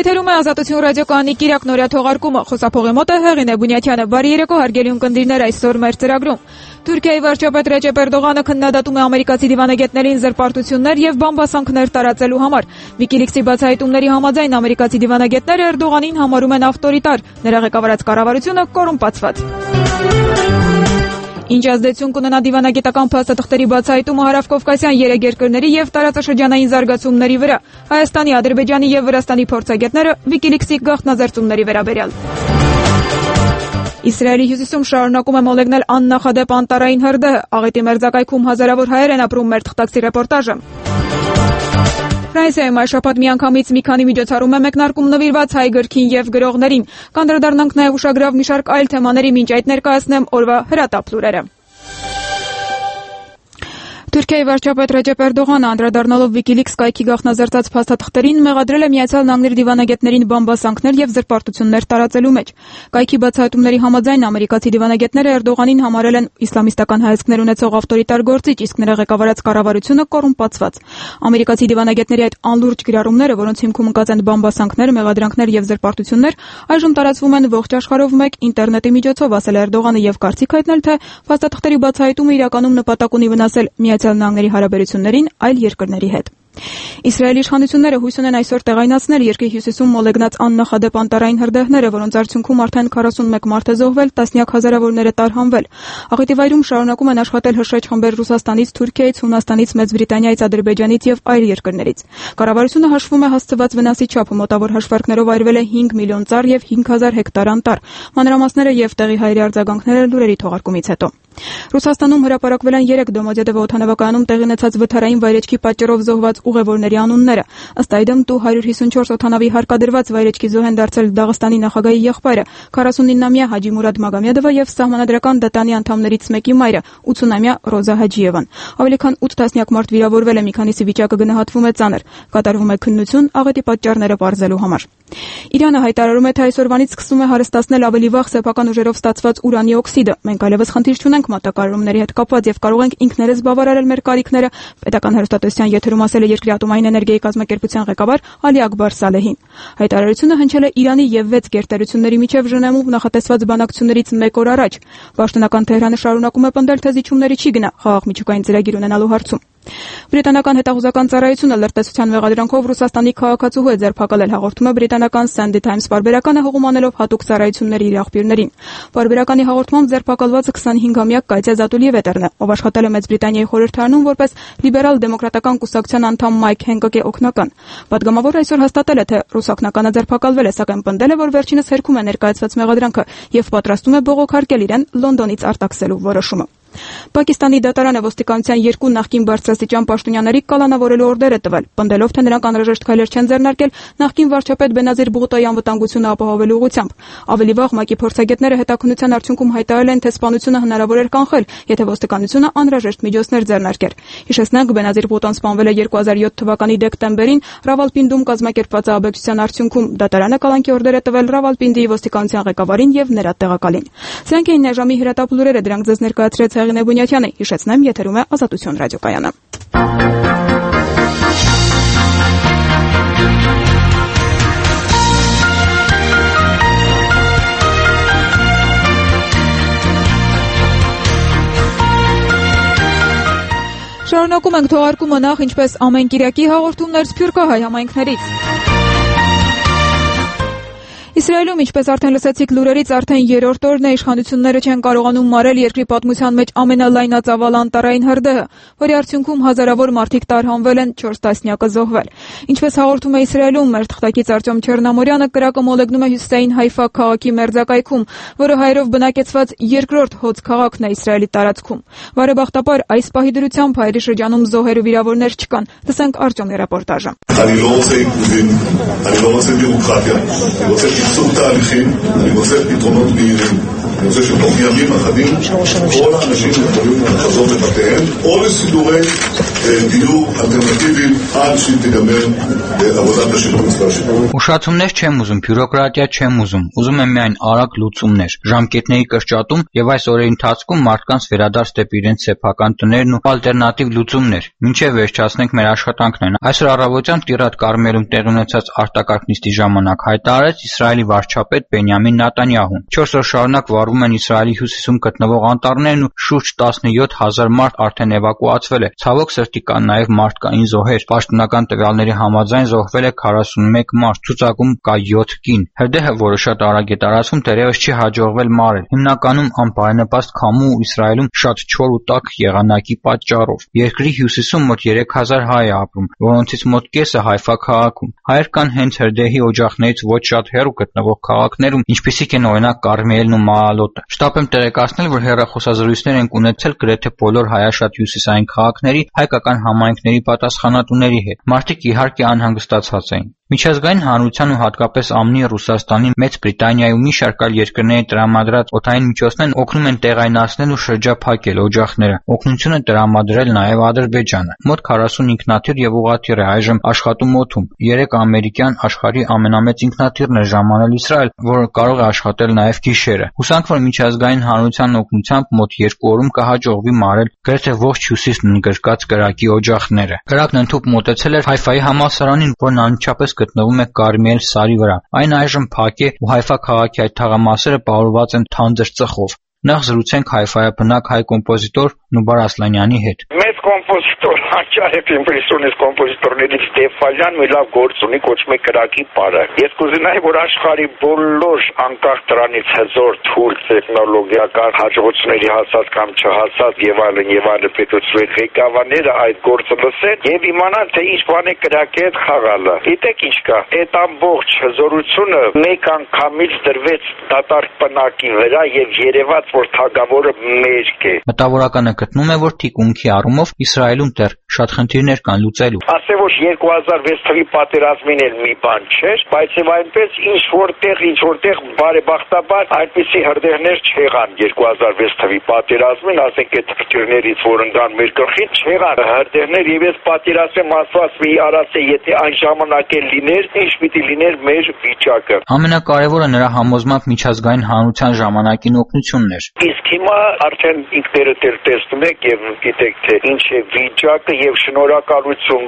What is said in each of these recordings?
Եթերում է Ազատություն ռադիոկայանի կիրակ նորյա թողարկումը, խոսափողի մոտ է Հեղինե Բունյաթյանը։ Բարի երեկո, հարգելի ունկնդիրներ, այսօր մեր ծրագրում։ Թուրքիայի վարչապետ Ռեջեփ Էրդողանը քննադատում է ամերիկացի դիվանագետներին զրպարտություններ եւ բամբասանքներ տարածելու համար։ Վիկիլիքսի բացահայտումների համաձայն ամերիկացի դիվանագետները Էրդողանին համարում են ավտորիտար, նրա ղեկավարած կառավարությունը կոռումպացված։ Ինչ ազդեցություն կունենա դիվանագիտական փաստաթղթերի բացահայտումը հարավկովկասյան 3 երկրների եւ տարածաշրջանային զարգացումների վրա։ Հայաստանի, Ադրբեջանի եւ Վրաստանի փորձագետները Վիկիլիքսի գաղտնազերծումների վերաբերյալ։ Իսրայելի հյուսիսում շարունակում է մոլեգնել աննախադեպ անտառային հրդեհը։ Աղետի մերձակայքում հազարավոր հայեր են ապրում, մեր թղթակցի ռեպորտաժը։ Ֆրանսիայում այս շաբաթ միանգամից մի քանի միջոցառում է մեկնարկում նվիրված հայ գրքին եւ գրողներին։ Կանդրադառնանք նաեւ ուշագրավ մի շարք այլ թեմաների, մինչ այդ ներկայացնեմ օրվա հրատապ լուրերը։ Թուրքիայի վարչապետ Ռեջեփ Էրդողանը անդրադառնալով Վիկիլիքս կայքի գաղտնազերծած փաստաթղթերին մեղադրել է Միացյալ Նահանգների դիվանագետներին բամբասանքներ եւ զրպարտություններ տարածելու մեջ։ Կայքի բացահայտումների համաձայն ամերիկացի դիվանագետները Էրդողանին համարել են իսլամիստական հայացքներ ունեցող ավտորիտար գործիչ, իսկ նրա ղեկավարած կառավարությունը կոռումպացված։ Ամերիկացի դիվանագետների այդ անլուրջ գրառումները, որոնց հիմքում ընկած են բամբասանքներ, մեղադրանքներ եւ զրպարտություններ, այժմ տարածվում են ողջ աշխարհով մեկ ինտերնետի միջոցով, ասել է Էրդողանը եւ կարծիք հայտնել, թե փաստաթղթերի բացահայտումը իրականում նպատակ ունի վնասել Միացյալ Նահանգների հարաբերություններին այլ երկրների հետ։ Իսրայելի իշխանությունները հույս ունեն այսօր տեղայնացնել երկրի հյուսիսում մոլեգնած աննախադեպ անտառային հրդեհները, որոնց արդյունքում արդեն 41 մարդ է զոհվել, տասնյակ հազարավորներ է տարհանվել։ Աղետի վայրում շարունակում են աշխատել հրշեջ խմբեր Ռուսաստանից, Թուրքիայից, Հունաստանից, Մեծ Բրիտանիայից, Ադրբեջանից եւ այլ երկրներից։ Կառավարությունը հաշվում է հասցված վնասի չափը, մոտավոր հաշվարկներով այրվել է 5 միլիոն ծառ եւ 5000 հեկտար անտառ։ Մանրամասները եւ տեղի հայերի արձագանքները լուրերի թողարկումից հետո։ Ռուսաստանում հրապարակվել են 3 Դոմոդեդովո օդանավակայանում տեղի ունեցած վթարային վայրեջքի պատճառով զոհված ուղևորների անունները։ Ըստ այդմ Tu-154 օդանավի հարկադրված վայրեջքի զոհ են դարձել Դաղստանի նախագահի եղբայրը 49-ամյա Հաջի Մուրադ Մագամեդովը եւ Սահմանադրական դատանի անդամներից մեկի մայրը 80-ամյա Ռոզա Հաջիևան։ Ավելի քան 8 տասնյակ մարդ վիրավորվել է, մի քանիսի վիճակը գնահատվում է ծանր։ Կատարվում է քննություն աղետի պատճառները պարզելու համար։ Իրանը հայտարարում է, թե այսօրվանից սկսում է հարստացնել ավելի վաղ սեփական ուժերով ստացված ուրանի օքսիդը։ Մենք այլևս խնդիր չունենք մատակարարումների հետ կապված եւ կարող ենք ինքներս բավարարել մեր կարիքները, պետական հեռուստատեսության եթերում ասել է երկրի ատոմային էներգիայի կազմակերպության ղեկավար Ալի Ակբար Սալեհին։ Հայտարարությունը հնչել է Իրանի եւ 6 գերտերությունների միջև Ժնևում նախատեսված բանակցություններից 1 օր առաջ։ Պաշտոնական Թեհրանը շարունակում է պնդել, թե զիջումների չի գնա խաղաղ միջուկային ծրագիր ունենալու հարցում։ Բրիտանական հետախուզական ծառայությունը լրտեսության մեղադրանքով Ռուսաստանի քաղաքացու է ձերբակալել, հաղորդում է բրիտանական Sunday Times պարբերականը հղում անելով հատուկ ծառայությունների իր աղբյուրներին։ Պարբերականի հաղորդմամբ ձերբակալվածը 25-ամյա Կատյա Զատուլիևետերն է, ով աշխատել է Մեծ Բրիտանիայի խորհրդարանում որպես լիբերալ դեմոկրատական կուսակցության անդամ Մայք Հենկոկի օգնական։ Պատգամավորը այսօր հաստատել է, թե ռուսակնականը ձերբակալվել է, սակայն պնդել է, որ վերջինս հերքում է ներկայացված մեղադրանքը եւ պատրաստում է բողոքարկել իրեն Լոնդոնից արտաքսելու որոշումը։ Պակիստանի դատարանը ոստիկանության 2 նախկին բարձրաստիճան պաշտոնյաների կալանավորելու օրդեր է տվել, պնդելով, թե նրանք անհրաժեշտ քայլեր չեն ձեռնարկել նախկին վարչապետ Բենազիր Բուղտոյի անվտանգությունը ապահովելու ուղղությամբ։ Ավելի վաղ ՄԱԿ-ի փորձագետները հետաքննության արդյունքում հայտարարել են, թե սպանությունը հնարավոր էր կանխել, եթե ոստիկանությունը անհրաժեշտ միջոցներ ձեռնարկեր։ Հիշեցնենք, Բենազիր Բուղտոն սպանվել է 2007 թվականի դեկտեմբերին Ռավալպինդում կազմակերպված ահաբեկչության արդյունքում։ Դատարանը կալանքի օրդեր է տվել Ռավալպինդի ոստիկանության ղեկավարին եւ նրա տեղակալին։ Սրանք էին այժմի հրատապ լուրերը, դրանք ձեզ ներկայացրեց Հեղինե Բունյաթյանը։ Հիշեցնեմ, եթերում է Ազատություն ռադիոկայանը։ Շարունակում ենք թողարկումը նախ ինչպես ամեն կիրակի հաղորդումներ Սփյուռքահայ համայնքներից։ Իսրայելում, ինչպես արդեն լսեցիք լուրերից, արդեն 3-րդ օրն է իշխանությունները չեն կարողանում մարել երկրի պատմության մեջ ամենալայնածավալ անտառային հրդեհը, որի արդյունքում հազարավոր մարդիկ տարհանվել են, 4 տասնյակը զոհվել։ Ինչպես հաղորդում է Իսրայելում, մեր թղթակից Արտյոմ Չեռնամորյանը, կրակը մոլեգնում է հյուսիսային Հայֆա քաղաքի մերձակայքում, որը հայերով բնակեցված երկրորդ հոծ քաղաքն է Իսրայելի տարածքում։ Բարեբախտաբար այս պահի դրությամբ հայերի շրջանում զոհեր ու վիրավորներ չկան։ Լսենք Արտյոմի ռեպորտաժը։ אני לא רוצה בירוקרטיה, אני רוצה קיצור תהליכים, אני רוצה פתרונות מהירים. אני רוצה שתוך ימים אחדים כל האנשים יכולים לחזור לבתיהם או לסידורי דיור אלטרנטיביים עד שתיגמר עבודת השיפוץ והשיפור. Ուշացումներ չեմ ուզում, բյուրոկրատիա չեմ ուզում եմ միայն արագ լուծումներ, ժամկետների կրճատում եւ այս օրերի ընթացքում մարդկանց վերադարձ դեպի իրենց սեփական տներն ու ալտերնատիվ լուծումներ, մինչեւ վերջացնենք մեր աշխատանքներն։ Այսօր առավոտյան Տիրատ Կարմելում տեղի ունեցած արտակարգ նիստի ժամանակ հայտարարեց Իսրայելի վարչապետ Բենյամին Նեթանյահուն։ 4 օր շարունակ վարվում են Իսրայելի հյուսիսում գտնվող անտառներն ու շուրջ 17,000 մարդ արդեն էվակուացվել է։ Ցավոք սրտի կան նաեւ մարդկային զոհեր։ Պաշտոնական տվյալների համաձայն զոհվել է 41 մարդ, ցուցակում կա 7 կին։ Հրդեհը, որը շատ արագ է տարածվում, դեռևս չի հաջողվել մարել։ Հիմնականում անբարենպաստ քամու ու Իսրայելում շատ չոր ու տաք եղանակի պատճառով։ Երկրի հյուսիսում մոտ 3000 հայ է ապրում, որոնցից մոտ կեսը Հայֆա քաղաքում։ Հայեր կան հենց հրդեհի օջախներից ոչ շատ հեռու գտնվող քաղաքներում, ինչպիսիք են օրինակ Կարմելն ու Մաալոտը։ Շտապ եմ տեղեկացնել, որ հեռախոսազրույցներ ենք ունեցել գրեթե բոլոր հայաշատ հյուսիսային քաղաքների հայկական համայնքների պատասխանատուների հետ։ Մարդիկ իհարկե անհանգստացած էին։ Միջազգային հանրության ու հատկապես ԱՄՆ-ի, Ռուսաստանի, Մեծ Բրիտանիայի ու մի շարք այլ երկրների տրամադրած օդային միջոցներն օգնում են տեղայնացնել ու շրջափակել օջախները։ Օգնություն է տրամադրել նաև Ադրբեջանը։ Մոտ 40 ինքնաթիռ եւ ուղղաթիռ է այժմ աշխատում օդում։ 3 ամերիկյան աշխարհի ամենամեծ ինքնաթիռն է ժամանել Իսրայել, որը կարող է աշխատել նաև գիշերը։ Հուսանք, որ միջազգային հանրության օգնությամբ մոտ 2 օրում կհաջողվի մարել գրեթե ողջ հյուսիսն ընդգրկած կրակի օջախները։ Կրակն ընդհուպ մոտեցել էր Հայֆայի համալսարանին, որն անմիջապես գտնվում է Կարմիել սարի վրա։ Այն այժմ փակ է ու Հայֆա քաղաքի այդ թաղամասերը պարուրված են թանձր ծխով։ Նախ զրուցենք հայֆայաբնակ հայ կոմպոզիտոր Նուբար Ասլանյանի հետ։ Մեծ կոմպոզիտոր, հաճախ իմպրեսիոնիստ կոմպոզիտորներից Ստեֆանյանն մի լավ գործ ունի, կոչվում է կրակի պարը։ Ես կուզենայի, որ աշխարհի բոլոր անկախ դրանից հզոր թույլ տեխնոլոգիական հաջողությունների հասած կամ չհասած եւ այլն պետությունների ղեկավարները այդ գործը լսեն եւ իմանան, թե ինչ բան է կրակի հետ խաղալը։ Գիտեք ինչ կա, այդ ամբողջ հզորությունը մեկ անգամից դրվեց դատարկ պնակի վրա եւ երևաց, որ թագավորը մերկ է։ Մտավորականը գտնում է, որ թիկունքի առումով Իսրայելում դեռ շատ խնդիրներ կան լուծելու։ Ասե որ 2006 թվականի պատերազմին էլ մի բան չէր, բայց եւ այնպես ինչ որտեղ բարեբախտաբար այնպիսի հրդեհներ չեղան 2006 թվականի պատերազմին, ասենք այդ քրտիրներից, որ ընկան մեր գլխին, չեղան հրդեհներ եւ ես պատերազմեմ ասված մի արած է, եթե այն ժամանակ էլ լիներ, ինչ պիտի լիներ մեր վիճակը։ Ամենակարևորը նրա համոզմամբ միջազգային հանրության ժամանակին օգնությունն էր։ Իսկ հիմա արդեն ինքներդ էլ տեսնում եք եւ գիտեք թե ինչ է վիճակը եւ շնորհակալություն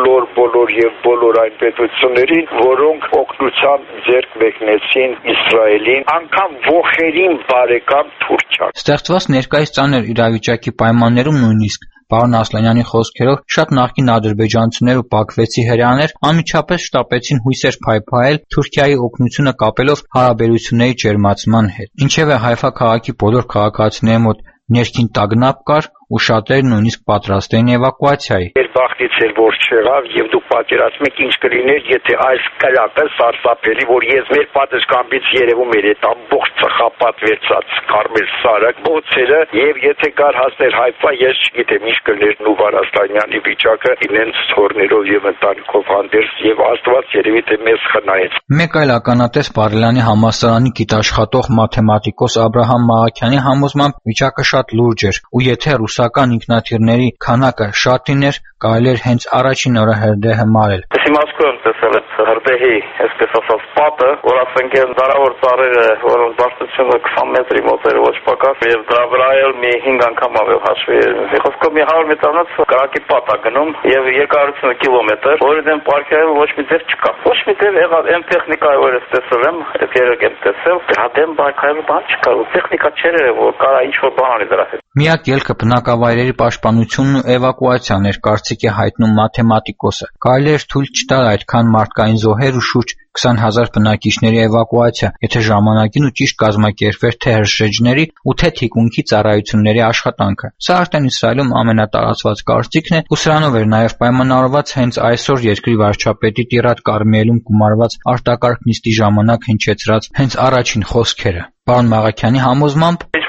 բոլոր այն պետություններին, որոնք օգնության ձեռք մեկնեցին Իսրայելին, անգամ ողերին բարեկամ Թուրքիան։ Ստեղծված ներկայիս ծանր իրավիճակի պայմաններում նույնիսկ Պարոն Ասլանյանի խոսքերով շատ նախկին ադրբեջանցիներ ու բաքվեցի հրեաներ անմիջապես շտապեցին հույսեր փայփայել Թուրքիայի օգնությունը կապելով հարաբերությունների ջերմացման հետ։ Ինչևէ Հայֆա քաղաքի բոլոր քաղաքացիների մոտ ներքին տագնապ կար ու շատերն նույնիսկ պատրաստ էին էվակուացիայի։ Բախտից էր որ չեղավ եւ դուք պատկերացնում եք ինչ կլիներ, եթե այս կրակը սարսափելի, որ ես մեր պատշգամբից երևում էր այդ ամբողջ ծխապատվեցած Կարմել սարը, բոցերը եւ եթե կար հասներ Հայֆա, ես չգիտեմ ինչ կլիներ Նուբար Ասլանյանի վիճակը իրենց թորներով եւ ընտանիքով հանդերձ եւ Աստված երևի թե մեզ խնայեց։ Մեկ այլ ականատես Բարելյանի համալսարանի գիտաշխատող մաթեմատիկոս Աբրահամ Մաղաքյանի համոզմամբ վիճակը շատ լուրջ էր ու եթե ռուսական ինքնաթիռների քանակը շատ լիներ, կարելի էր հենց առաջին օրը հրդեհը մարել։ Իմաստուն տեսել այդ հրդեհի, այսպես ասած, պատը, որ ասենք են դարավոր ծառերը, որոնց բարձրությունը 20 մետրի մոտ էր ոչ պակաս, եւ դրա վրա էլ մի 5 անգամ ավել հաշվի է։ Խոսքով մի 100 մետրանոց կրակի պատ է գնում եւ երկարությունը կիլոմետր, որը դեմ պարկայել ոչ մի դեր չկա։ Ոչ մի դեր եղավ այն տեխնիկայի, որ ես տեսել եմ, այդ երեք եմ տեսել, դրա դեմ պարկայել բան չկա, տեխնիկա չէր որ կարա ինչ որ բան անի դրա հետ։ Միակ ելքը բնակավայրերի պաշտպանությունն ու էվակուացիան էր, կարծիք է հայտնում մաթեմատիկոսը։ Կարելի էր թույլ չտալ այդքան մարդկային զոհեր ու շուրջ 20,000 բնակիչների էվակուացիա, եթե ժամանակին ու ճիշտ կազմակերպվեր թե հրշեջների ու թե թիկունքի ծառայությունների աշխատանքը։ Սա արդեն Իսրայելում ամենատարածված կարծիքն է, ու սրանով էր նաև պայմանավորված հենց այսօր երկրի վարչապետի Տիրատ Կարմիելում գումարված արտակարգ նիստի ժամանակ հնչեցրած հենց առաջին խոսքերը։ Պարոն Մաղաքյանի համոզմամբ ինչ որ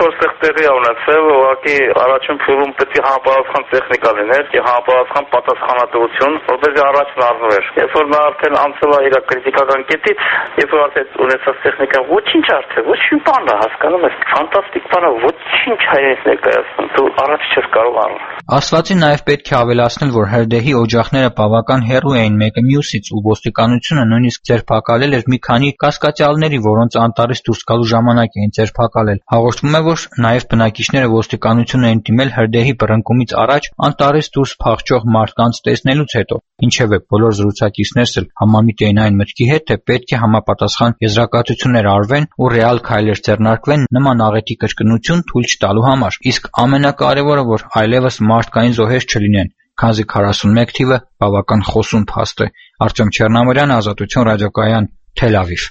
տեղի ունեցել, ուղղակի առաջին փուլում պետք է համապատասխան տեխնիկա լիներ, համապատասխան պատասխանատվություն, որպեսզի առաջն առնվեր։ Երբ որ նա արդեն անցել է իր կրիտիկական կետից, երբ որ արդեն ունեցած տեխնիկան ոչինչ արդեն, ոչինչ բան է, հասկանում ես, ֆանտաստիկ բան է, ոչինչ հայերս ներկայացնում, դու առաջ չես կարող անել։ Ասվածին նաև պետք է ավելացնել, որ հրդեհի օջախները բավական հեռու էին մեկը մյուսից ու ոստիկանությունը նույնիսկ ձերբակալել էր մի քանի կասկածյալների, որոնց անտառից դուրս գալու ժամանակ էին ձերբակալել։ Հաղորդվում է, որ նաև բնակիչները ոստիկանություն էին դիմել հրդեհի բռնկումից առաջ անտառից դուրս փախչող մարդկանց տեսնելուց հետո։ Ինչևէ, բոլոր զրուցակիցներս էլ համամիտ էին այն մտքի հետ, թե պետք է համապատասխան եզրակացություններ արվեն ու ռեալ քայլեր ձեռնարկվեն նման աղետի կրկնություն թույլ չտալու համար։ Իսկ ամենակարևորը, որ այլևս մարդկային զոհեր չլինեն, քանզի 41 թիվը բավական խոսուն փաստ է։ Արտյոմ Չեռնամիրյան, Ազատություն ռադիոկայան, Թել Ավիվ։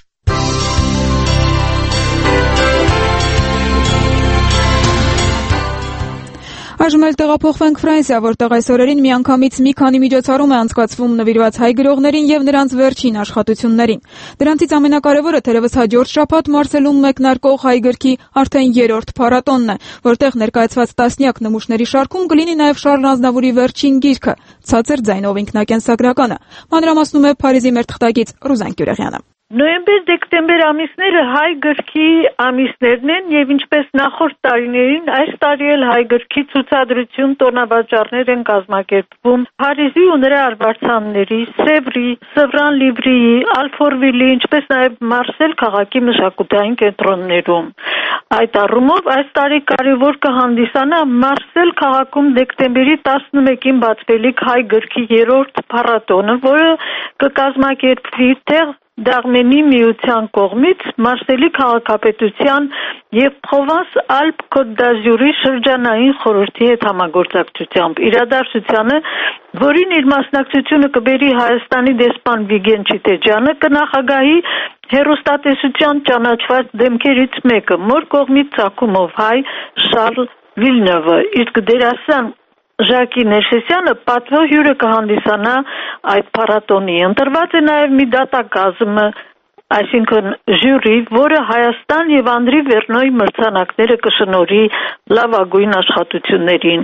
Այժմ էլ տեղափոխվենք Ֆրանսիա, որտեղ այս օրերին միանգամից մի քանի միջոցառում է անցկացվում նվիրված հայ գրողներին եւ նրանց վերջին աշխատություններին։ Դրանցից ամենակարևորը թերևս հաջորդ շաբաթ Մարսելում մեկնարկող հայ գրքի արդեն 3-րդ փառատոնն է, որտեղ ներկայացված տասնյակ նմուշների շարքում կլինի նաեւ Շարլ Ազնավուրի վերջին գիրքը՝ Ցածր ձայնով ինքնակենսագրականը։ Մանրամասնում է Փարիզի մեր թղթակից Ռուզան Կյուրեղյանը։ Նոյեմբեր-դեկտեմբեր ամիսները հայ գրքի ամիսներն են եւ ինչպես նախորդ տարիներին այս տարի էլ հայ գրքի ցուցադրություն տոնավաճառներ են կազմակերպվում Փարիզի ու նրա արվարձանների, Սևրի, Սևրան Լիվրիի, Ալֆորվիլի, ինչպես նաեւ Մարսել քաղաքի մշակութային կենտրոններում։ Այդ առումով այս տարի կարևոր կհանդիսանա Մարսել քաղաքում դեկտեմբերի 11-ին բացվելիք հայ գրքի 3-րդ փառատոնը, որը կկազմակերպվի տեղ Դաղմենի միության կողմից Մարսելի քաղաքապետության եւ Պրովանս-Ալպ-Կոտ d'Azur-ի շրջանային խորհրդի հետ համագործակցությամբ իրադարձությանը, որին իր մասնակցությունը կբերի Հայաստանի դեսպան Վիգեն Չիտեջյանը, կնախագահի հեռուստատեսության ճանաչված դեմքերից մեկը, մոր կողմից ծագումով հայ Շարլ Վիլնևը, իսկ դերասան Ժակի Ներսեսյանը պատվո հյուրը կհանդիսանա այդ փառատոնի։ Ընտրված է նաև մի դատակազմ, այսինքն ժյուրի, որը Հայաստան եւ Անդրի Վերնոյի մրցանակները կշնորհի լավագույն աշխատություններին։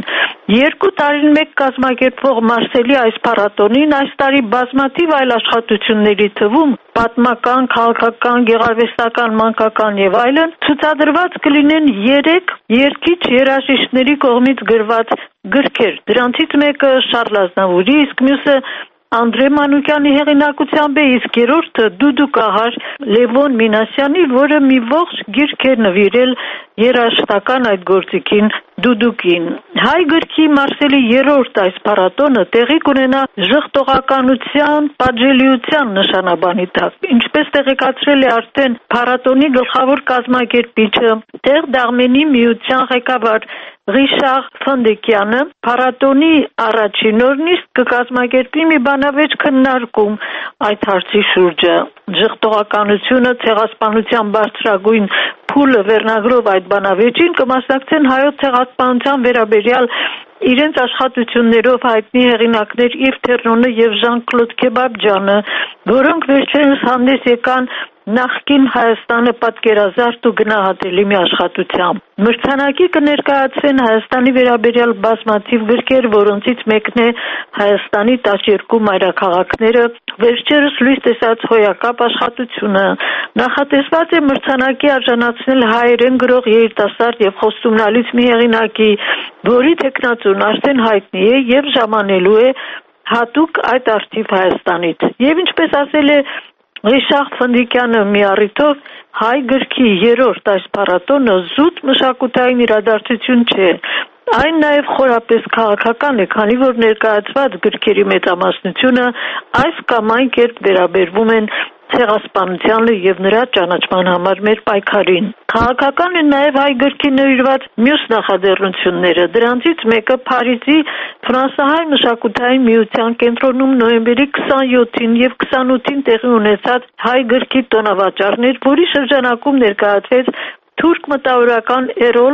2 տարին մեկ կազմակերպվող Մարսելի այս փառատոնին այս տարի բազմաթիվ այլ աշխատությունների թվում պատմական, քաղաքական, գեղարվեստական, մանկական եւ այլն ցուցադրված կլինեն 3 երգիչ երաժիշտների կողմից գրված գրքեր։ Դրանցից մեկը Շարլ Ազնավուրի, իսկ մյուսը Անդրե Մանուկյանի հեղինակությամբ է, իսկ երրորդը Դուդու Կահար Լևոն Մինասյանի, որը մի ողջ գիրք է նվիրել երաժշտական այդ գործիքին Դուդուկին։ Հայ գրքի Մարսելի 3-րդ այս փառատոնը տեղի կունենա ժխտողականության, պատժելիության նշանաբանի տակ։ Ինչպես տեղեկացրել է արդեն փառատոնի գլխավոր կազմակերպիչը, տեղ Դաղմենի միության ղեկավար Ռիշար Ֆոնդեկյանը, փառատոնի առաջին օրն իսկ կկազմակերպի մի բանավեճ քննարկում այդ հարցի շուրջը։ Ժխտողականությունը, ցեղասպանության բարձրագույն փուլը վերնագրով այդ բանավեճին կմասնակցեն հայոց ցեղասպանության վերաբերյալ իրենց աշխատություններով հայտնի հեղինակներ Իվ Թերնոնը եւ Ժան-Կլոդ Քեբաբջյանը, որոնք վերջերս հանդես եկան նախկին Հայաստանը պատկերազարդ ու գնահատելի մի աշխատությամբ։ Մրցանակի կներկայացվեն Հայաստանի վերաբերյալ բազմաթիվ գրքեր, որոնցից մեկն է Հայաստանի 12 մայրաքաղաքները, վերջերս լույս տեսած հոյակապ աշխատությունը։ Նախատեսված է մրցանակի արժանացնել հայերեն գրող երիտասարդ եւ խոստումնալից մի հեղինակի, որի թեկնածուն արդեն հայտնի է եւ ժամանելու է հատուկ այդ արդիվ Հայաստանից։ Եվ ինչպես ասել է Ռիշար Ֆոնդեկյանը մի առիթով, հայ գրքի 3-րդ այս փառատոնը զուտ մշակութային իրադարձություն չէ, այն նաև խորապես քաղաքական է, քանի որ ներկայացված գրքերի մեծամասնությունը այս կամ այն կերպ վերաբերվում են ցեղասպանությանը եւ նրա ճանաչման համար մեր պայքարին։ Քաղաքական են նաև հայ գրքի նվիրված մյուս նախաձեռնությունները։ Դրանցից մեկը Փարիզի ֆրանսահայ մշակութային միության կենտրոնում նոյեմբերի 27-ին եւ 28-ին տեղի ունեցած հայ գրքի տոնավաճառներ, որի շրջանակում ներկայացվեց թուրք մտավորական Էրոլ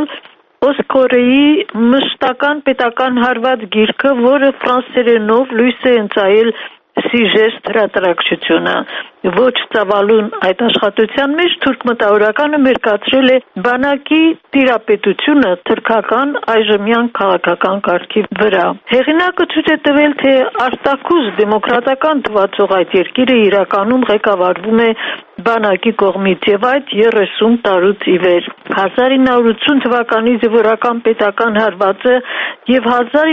Օսկորեի մշտական պետական հարված գիրքը, որը ֆրանսերենով լույս է ընծայել Սիժեստ հրատարակչությունը։ ոչ ծավալուն այդ աշխատության մեջ թուրք մտավորականը մերկացրել է բանակի տիրապետությունը թրքական այժմյան քաղաքական կարգի վրա։ Հեղինակը ցույց է տվել, թե արտաքուզ դեմոկրատական թվացող այդ երկիրը իրականում ղեկավարվում է բանակի կողմից եւ այդ 30 տարուց ի վեր 1980 թվականի զինվորական պետական հարվածը եւ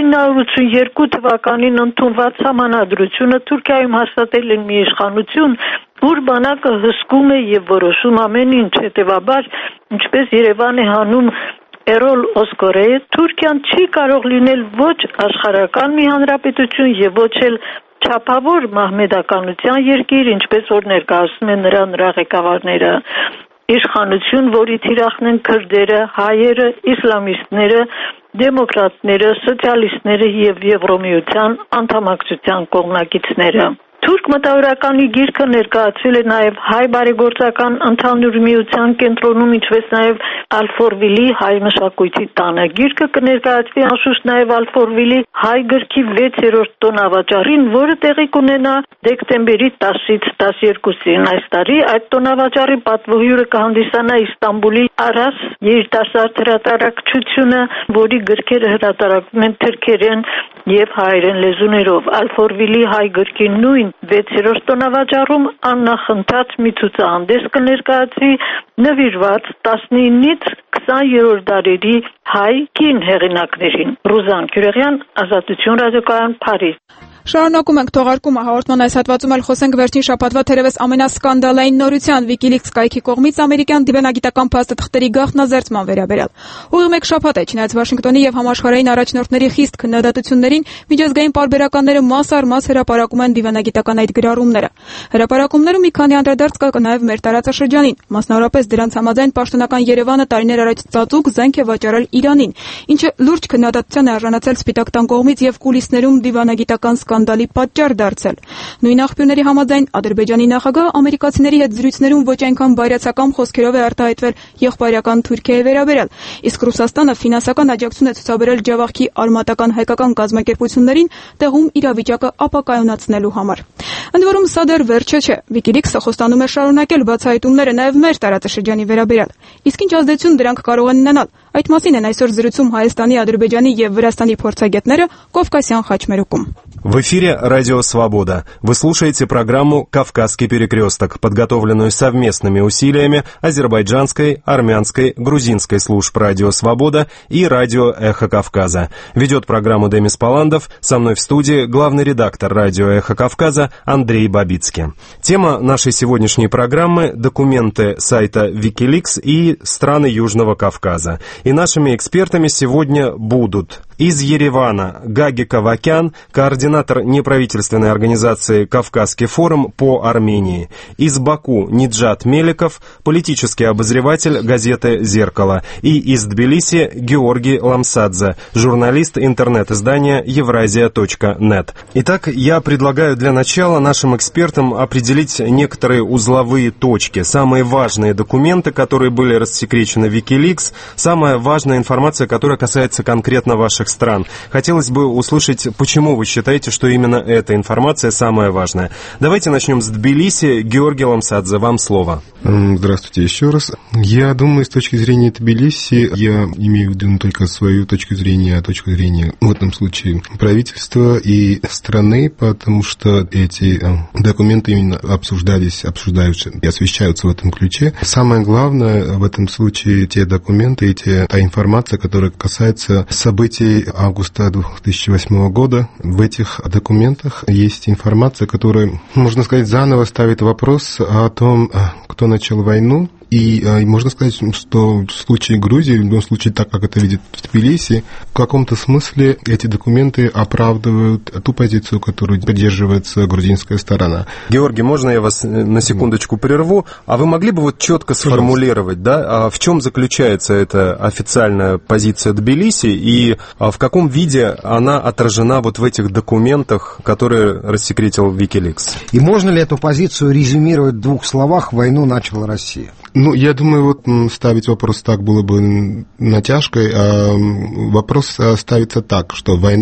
1982 թվականին ընդունված համանadrությունը Թուրքիայում հաստատել են մի իշխանություն, որ բանակը հսկում է եւ որոշում ամեն ինչ, հետեւաբար ինչպես Երևան է հանում Էրոլ Օսկորեյը, Թուրքիան չի կարող լինել ոչ աշխարհական մի հանրապետություն եւ ոչ էլ չափավոր մահմեդականության երկիր, ինչպես որ ներկայացնում են նրա ղեկավարները, իշխանություն, որի թիրախն են քրդերը, հայերը, իսլամիստները, դեմոկրատները, սոցիալիստները եւ Եվրոմիության անդամակցության կողմնակիցները։ Թուրք մտավորականի գիրքը ներկայացվել է նաև հայ բարեգործական ընդհանուր միության կենտրոնում, ինչպես նաև Ալֆորվիլի հայ մշակույթի տանը։ Գիրքը կներկայացվի անշուշտ նաև Ալֆորվիլի հայ գրքի 6-րդ տոնավաճառին, որը տեղի կունենա դեկտեմբերի 10-ից 12-ին այս տարի։ Այդ տոնավաճառի պատվոհյուրը կհանդիսանա Իստանբուլի Արաս երիտասարդ հրատարակչությունը, որի գրքերը հրատարակվում են թուրքերեն եւ հայերեն լեզուներով։ Ալֆորվիլի հայ գրքի նույն 6-րդ տոնավաճառում աննախընթաց մի ցուցահանդես կներկայացվի նվիրված 19-ից 20-րդ դարերի հայ կին հեղինակներին։ Ռուզան Քյուրեղյան, Ազատություն ռադիոկայան, Փարիզ։ Շարունակում ենք թողարկումը հաղորդման այս հատվածում էլ խոսենք վերջին շաբաթվա թերևս ամենասկանդալային նորության WikiLeaks կայքի կողմից ամերիկյան դիվանագիտական փաստաթղթերի գաղտնազերծման վերաբերյալ։ Ուղիղ մեկ շաբաթ է չնայած Վաշինգտոնի եւ համաշխարհային առաջնորդների խիստ քննադատություններին միջազգային պարբերականները մաս առ մաս հրապարակում են դիվանագիտական այդ գրառումները։ Հրապարակումներում մի քանի անդրադարձ կա նաեւ մեր տարածաշրջանին, մասնավորապես դրանց համաձայն պաշտոնական Երևանը տարիներ առաջ ծածուկ զենք է վաճառել Իրանին, ինչը լուրջ քննադատության է արժանացել Սպիտակ տան կողմից եւ կուլիսներում դիվանագիտական սկանդալի պատճառ դարձել։ Նույն աղբյուրների համաձայն Ադրբեջանի նախագահը ամերիկացիների հետ զրույցներում ոչ այնքան բայրացական խոսքերով է արտահայտվել եղբայրական Թուրքիայի վերաբերյալ, իսկ Ռուսաստանը ֆինանսական աջակցություն է ցուցաբերել Ջավախքի արմատական հայկական կազմակերպություններին տեղում իրավիճակը ապակայունացնելու համար։ Ընդ որում սա դեռ վերջը չէ։ WikiLeaks-ը խոստանում է շարունակել բացահայտումները նաև մեր տարածաշրջանի վերաբերյալ։ Իսկ ինչ ազդեցություն դրանք կարող են ունենալ, այդ մասին են այսօր զրուցում Հայաստանի, Ադրբեջանի եւ Վրաստանի փորձագետները Կովկասյան խաչմերուկում։ В эфире «Радио Свобода». Вы слушаете программу «Кавказский перекресток», подготовленную совместными усилиями азербайджанской, армянской, грузинской служб «Радио Свобода» и «Радио Эхо Кавказа». Ведет программу Демис Паландов, со мной в студии главный редактор «Радио Эхо Кавказа» Андрей Бабицкий. Тема нашей сегодняшней программы – документы сайта WikiLeaks и страны Южного Кавказа. И нашими экспертами сегодня будут из Еревана Гаги Кавакян, координатор неправительственной организации «Кавказский форум» по Армении. Из Баку Ниджат Меликов, политический обозреватель газеты «Зеркало». И из Тбилиси Георгий Ламсадзе, журналист интернет-издания Евразия.нет. Итак, я предлагаю для начала нашим экспертам определить некоторые узловые точки, самые важные документы, которые были рассекречены в WikiLeaks, самая важная информация, которая касается конкретно ваших стран. Хотелось бы услышать, почему вы считаете, что именно эта информация самая важная. Давайте начнем с Тбилиси. Георгий Ламсадзе, вам слово. Здравствуйте еще раз. Я думаю, с точки зрения Тбилиси, я имею в виду не только свою точку зрения, а точку зрения, в этом случае, правительства и страны, потому что эти документы именно обсуждаются и освещаются в этом ключе. Самое главное в этом случае те документы, та информация, которая касается событий августа 2008 года. В этих документах есть информация, которая, можно сказать, заново ставит вопрос о том, кто начал войну. И можно сказать, что в случае Грузии, в любом случае, так как это видит в Тбилиси, в каком-то смысле эти документы оправдывают ту позицию, которую поддерживается грузинская сторона. Георгий, можно я вас на секундочку прерву? А вы могли бы вот четко сформулировать, да, в чем заключается эта официальная позиция Тбилиси и в каком виде она отражена вот в этих документах, которые рассекретил WikiLeaks? И можно ли эту позицию резюмировать в двух словах: «Войну начала Россия»? Ну, я думаю, вот ставить вопрос так было бы натяжкой, а вопрос ставится так, что война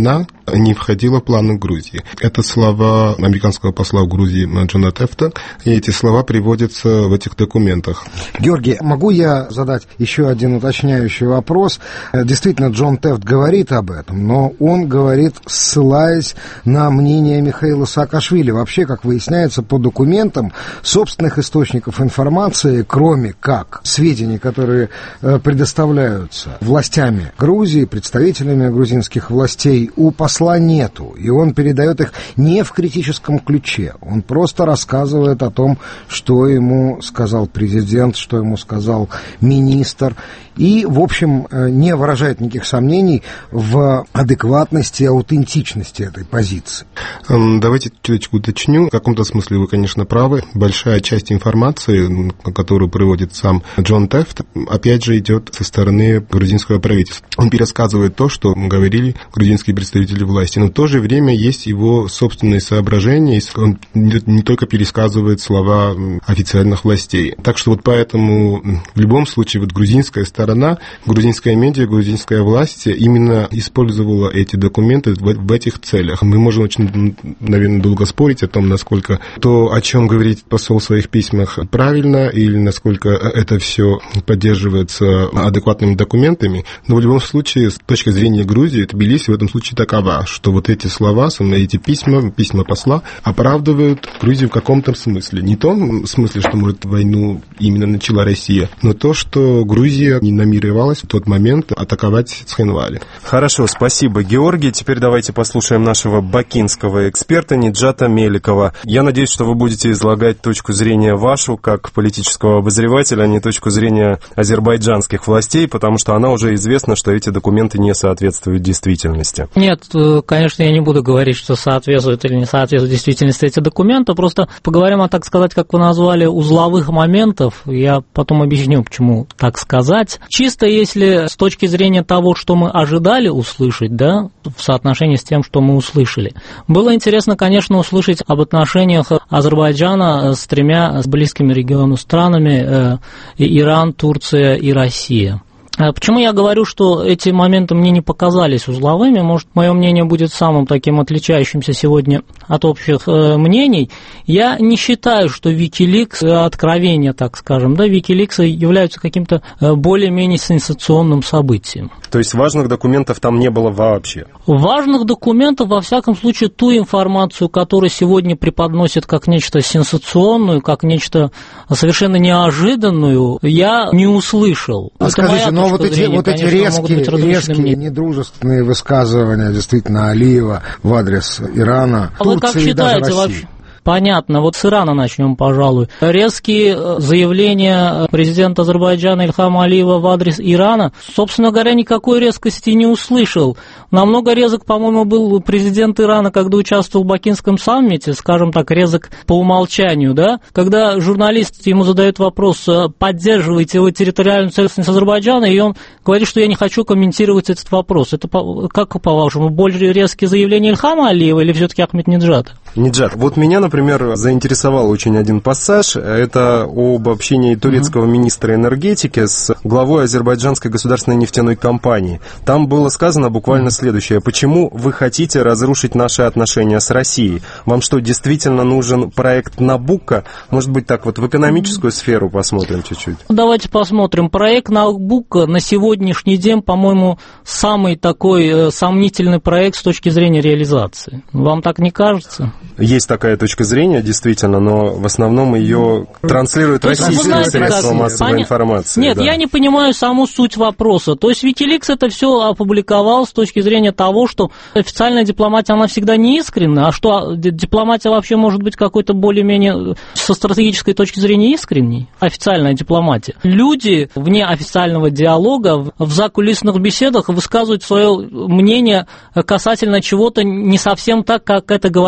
не входило в планы Грузии. Это слова американского посла в Грузии Джона Тефта, и эти слова приводятся в этих документах. Георгий, могу я задать еще один уточняющий вопрос? Действительно, Джон Тефт говорит об этом, но он говорит, ссылаясь на мнение Михаила Саакашвили. Вообще, как выясняется, по документам собственных источников информации, кроме как сведений, которые предоставляются властями Грузии, представителями грузинских властей, у посла нету. И он передает их не в критическом ключе. Он просто рассказывает о том, что ему сказал президент, что ему сказал министр. И, в общем, не выражает никаких сомнений в адекватности и аутентичности этой позиции. Давайте чуточку уточню. В каком-то смысле вы, конечно, правы. Большая часть информации, которую приводит сам Джон Тефт, опять же, идет со стороны грузинского правительства. Он пересказывает то, что говорили грузинские представители власти, но в то же время есть его собственные соображения, он не только пересказывает слова официальных властей. Так что вот поэтому в любом случае вот грузинская сторона, грузинская медиа, грузинская власть именно использовала эти документы в этих целях. Мы можем очень, наверное, долго спорить о том, насколько то, о чем говорит посол в своих письмах, правильно, или насколько это все поддерживается адекватными документами, но в любом случае, с точки зрения Грузии, Тбилиси в этом случае такова, что вот эти слова, эти письма посла оправдывают Грузию в каком-то смысле. Не в том смысле, что, может, войну именно начала Россия, но то, что Грузия не намеревалась в тот момент атаковать Цхинвали. Хорошо, спасибо, Георгий. Теперь давайте послушаем нашего бакинского эксперта Ниджата Меликова. Я надеюсь, что вы будете излагать точку зрения вашу, как политического обозревателя, а не точку зрения азербайджанских властей, потому что она уже известна, что эти документы не соответствуют действительности. Нет, конечно, я не буду говорить, что соответствует или не соответствует действительности эти документы, просто поговорим о, так сказать, как вы назвали, узловых моментов. Я потом объясню, почему так сказать. Чисто если с точки зрения того, что мы ожидали услышать, да, в соотношении с тем, что мы услышали. Было интересно, конечно, услышать об отношениях Азербайджана с тремя близкими региону странами Иран, Турция и Россия. Почему я говорю, что эти моменты мне не показались узловыми? Может, мое мнение будет самым таким отличающимся сегодня от общих мнений. Я не считаю, что Wikileaks, откровения, так скажем, да, Wikileaks являются каким-то более-менее сенсационным событием. То есть важных документов там не было вообще? Важных документов, во всяком случае, ту информацию, которую сегодня преподносят как нечто сенсационную, как нечто совершенно неожиданную, я не услышал. Скажите, но вот эти резкие, недружественные высказывания действительно Алиева в адрес Ирана, Турции и даже России. Вообще? Понятно. Вот с Ирана начнем, пожалуй. Резкие заявления президента Азербайджана Ильхама Алиева в адрес Ирана, собственно говоря, никакой резкости не услышал. Намного резок, по-моему, был президент Ирана, когда участвовал в Бакинском саммите, скажем так, резок по умолчанию, да? Когда журналист ему задает вопрос, поддерживаете вы территориальную целостность Азербайджана, и он говорит, что я не хочу комментировать этот вопрос. Это, как по-вашему, более резкие заявления Ильхама Алиева или все-таки Ахмединеджада? Ниджат, вот меня, например, заинтересовал очень один пассаж. Это об общении турецкого министра энергетики с главой азербайджанской государственной нефтяной компании. Там было сказано буквально следующее. Почему вы хотите разрушить наши отношения с Россией? Вам что, действительно нужен проект Набуко? Может быть, так вот в экономическую сферу посмотрим чуть-чуть? Давайте посмотрим. Проект Набуко на сегодняшний день, по-моему, самый такой сомнительный проект с точки зрения реализации. Вам так не кажется? Есть такая точка зрения, действительно, но в основном ее транслируют российские средства массовой информации. Нет, да. Я не понимаю саму суть вопроса. То есть Wikileaks это все опубликовал с точки зрения того, что официальная дипломатия, она всегда не искренна, а что дипломатия вообще может быть какой-то более-менее со стратегической точки зрения искренней? Официальная дипломатия. Люди вне официального диалога в закулисных беседах высказывают свое мнение касательно чего-то не совсем так, как это говорят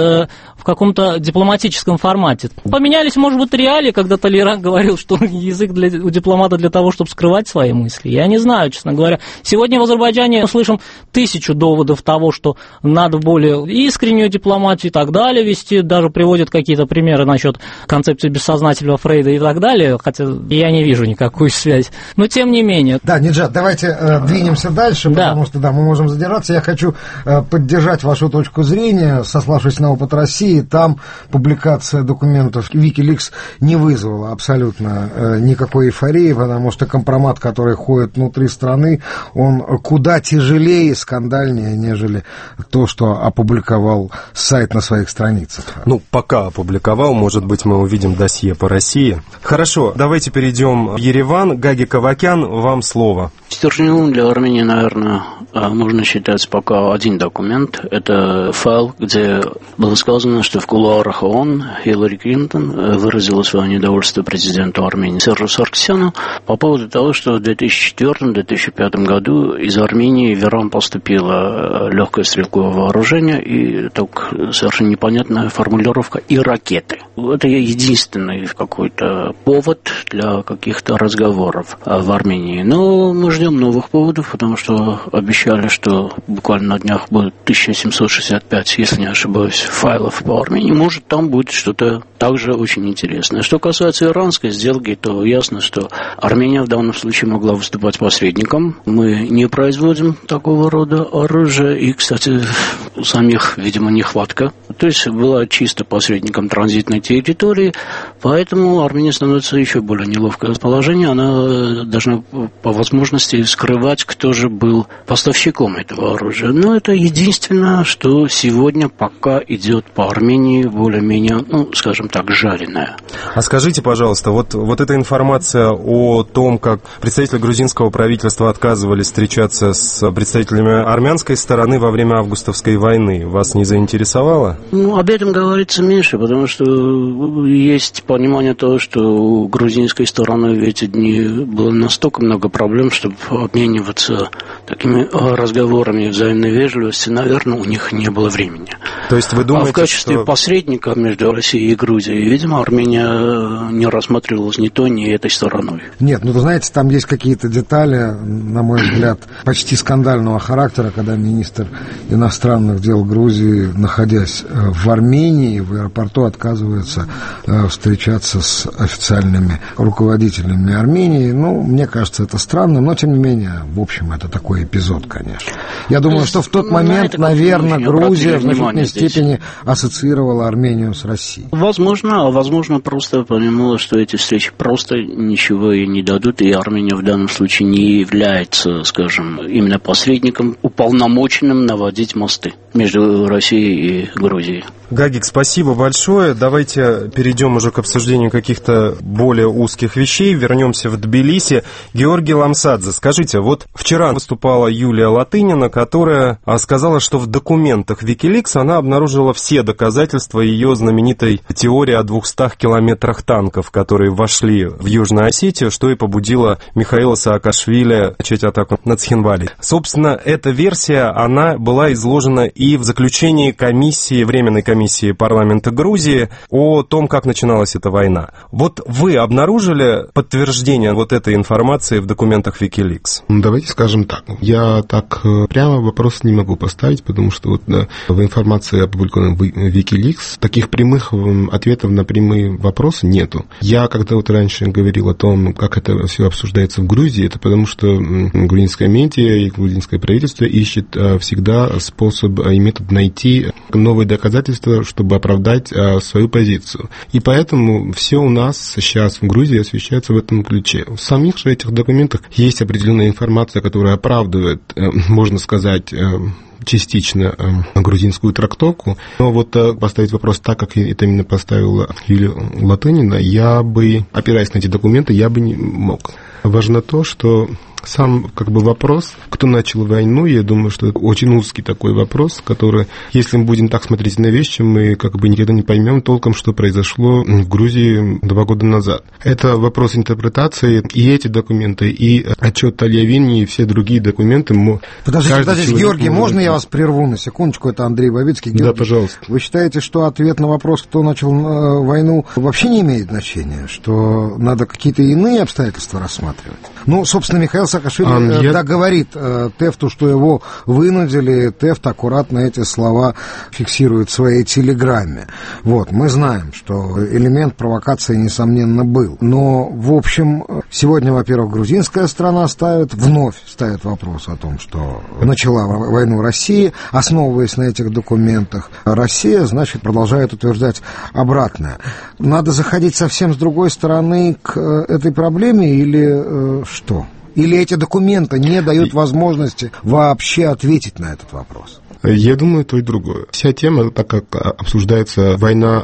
в каком-то дипломатическом формате. Поменялись, может быть, реалии, когда Толеран говорил, что язык у дипломата для того, чтобы скрывать свои мысли. Я не знаю, честно говоря. Сегодня в Азербайджане мы слышим 1000 доводов того, что надо более искреннюю дипломатию и так далее вести. Даже приводят какие-то примеры насчет концепции бессознательного Фрейда и так далее, хотя я не вижу никакую связь. Но тем не менее. Да, Ниджат, давайте двинемся дальше, потому что мы можем задержаться. Я хочу поддержать вашу точку зрения, сославшись на опыт России. Там публикация документов Wikileaks не вызвала абсолютно никакой эйфории, потому что компромат, который ходит внутри страны, он куда тяжелее и скандальнее, нежели то, что опубликовал сайт на своих страницах. Ну, пока опубликовал, может быть, мы увидим досье по России. Хорошо, давайте перейдем в Ереван. Гагик Авакян, вам слово. Стержневым для Армении, наверное, можно считать пока один документ. Это файл, где было сказано, что в кулуарах ООН Хиллари Клинтон выразила свое недовольство президенту Армении Сержу Саркисяну по поводу того, что в 2004-2005 году из Армении в Иран поступило легкое стрелковое вооружение и так совершенно непонятная формулировка «и ракеты». Это единственный какой-то повод для каких-то разговоров в Армении. Но мы ждем новых поводов, потому что обещали, что буквально на днях будет 1765, если не ошибаюсь, файлов по Армении. Может, там будет что-то также очень интересное. Что касается иранской сделки, то ясно, что Армения в данном случае могла выступать посредником. Мы не производим такого рода оружие, и, кстати, у самих, видимо, нехватка. То есть была чисто посредником транзитной территории, поэтому Армения становится еще более неловкое положение. Она должна по возможности скрывать, кто же был поставщиком этого оружия. Но это единственное, что сегодня пока идет по Армении более-менее, скажем так, жареное. А скажите, пожалуйста, вот эта информация о том, как представители грузинского правительства отказывались встречаться с представителями армянской стороны во время августовской войны, вас не заинтересовало? Об этом говорится меньше, потому что есть понимание того, что у грузинской стороны в эти дни было настолько много проблем, чтобы обмениваться такими разговорами взаимной вежливости, наверное, у них не было времени. То есть вы думаете, в качестве посредника между Россией и Грузией, видимо, Армения не рассматривалась ни той, ни этой стороной. Нет, вы знаете, там есть какие-то детали, на мой взгляд, почти скандального характера, когда министр иностранных дел Грузии, находясь в Армении, в аэропорту, отказывается встречаться с официальными руководителями Армении. Мне кажется, это странно, но, тем не менее, в общем, это такой эпизод, конечно. Я думаю, что в тот момент, наверное, Грузия в значительной степени ассоциировала Армению с Россией. Возможно, просто понимала, что эти встречи просто ничего ей не дадут, и Армения в данном случае не является, скажем, именно посредником, уполномоченным наводить мосты между Россией и Грузией. Гагик, спасибо большое. Давайте перейдем уже к обсуждению каких-то более узких вещей. Вернемся в Тбилиси. Георгий Ламсадзе, скажите, вот вчера выступала Юлия Латынина, которая сказала, что в документах Wikileaks она обнаружила все доказательства ее знаменитой теории о 200 километрах танков, которые вошли в Южную Осетию, что и побудило Михаила Саакашвили начать атаку на Цхинвали. Собственно, эта версия, она была изложена и в заключении временной комиссии парламента Грузии о том, как начиналась эта война. Вот вы обнаружили подтверждение вот этой информации в документах Wikileaks? Давайте скажем так. Я так прямо вопрос не могу поставить, потому что в информации, опубликованной в Wikileaks, таких прямых ответов на прямые вопросы нету. Я когда раньше говорил о том, как это все обсуждается в Грузии, это потому что грузинская медиа и грузинское правительство ищет всегда способ и метод найти новые доказательства, чтобы оправдать свою позицию. И поэтому все у нас сейчас в Грузии освещается в этом ключе. В самих же этих документах есть определенная информация, которая оправдывает, можно сказать, частично грузинскую трактовку. Но поставить вопрос так, как это именно поставила Юлия Латынина, опираясь на эти документы, я бы не мог. Важно то, что сам вопрос, кто начал войну, я думаю, что это очень узкий такой вопрос, который, если мы будем так смотреть на вещи, мы никогда не поймем толком, что произошло в Грузии 2 года назад. Это вопрос интерпретации, и эти документы, и отчет Тольятти, и все другие документы. Подождите, Георгий, можно я вас прерву на секундочку? Это Андрей Бабицкий. Георгий, да, пожалуйста. Вы считаете, что ответ на вопрос, кто начал войну, вообще не имеет значения? Что надо какие-то иные обстоятельства рассматривать? Собственно, Михаил Саакашвили говорит Тефту, что его вынудили. Тефт аккуратно эти слова фиксирует в своей телеграмме. Мы знаем, что элемент провокации, несомненно, был. Но, в общем, сегодня, во-первых, грузинская страна вновь ставит вопрос о том, что начала войну Россия, основываясь на этих документах. Россия, значит, продолжает утверждать обратное. Надо заходить совсем с другой стороны к этой проблеме или что? Или эти документы не дают возможности вообще ответить на этот вопрос? Я думаю, то и другое. Вся тема, так как обсуждается война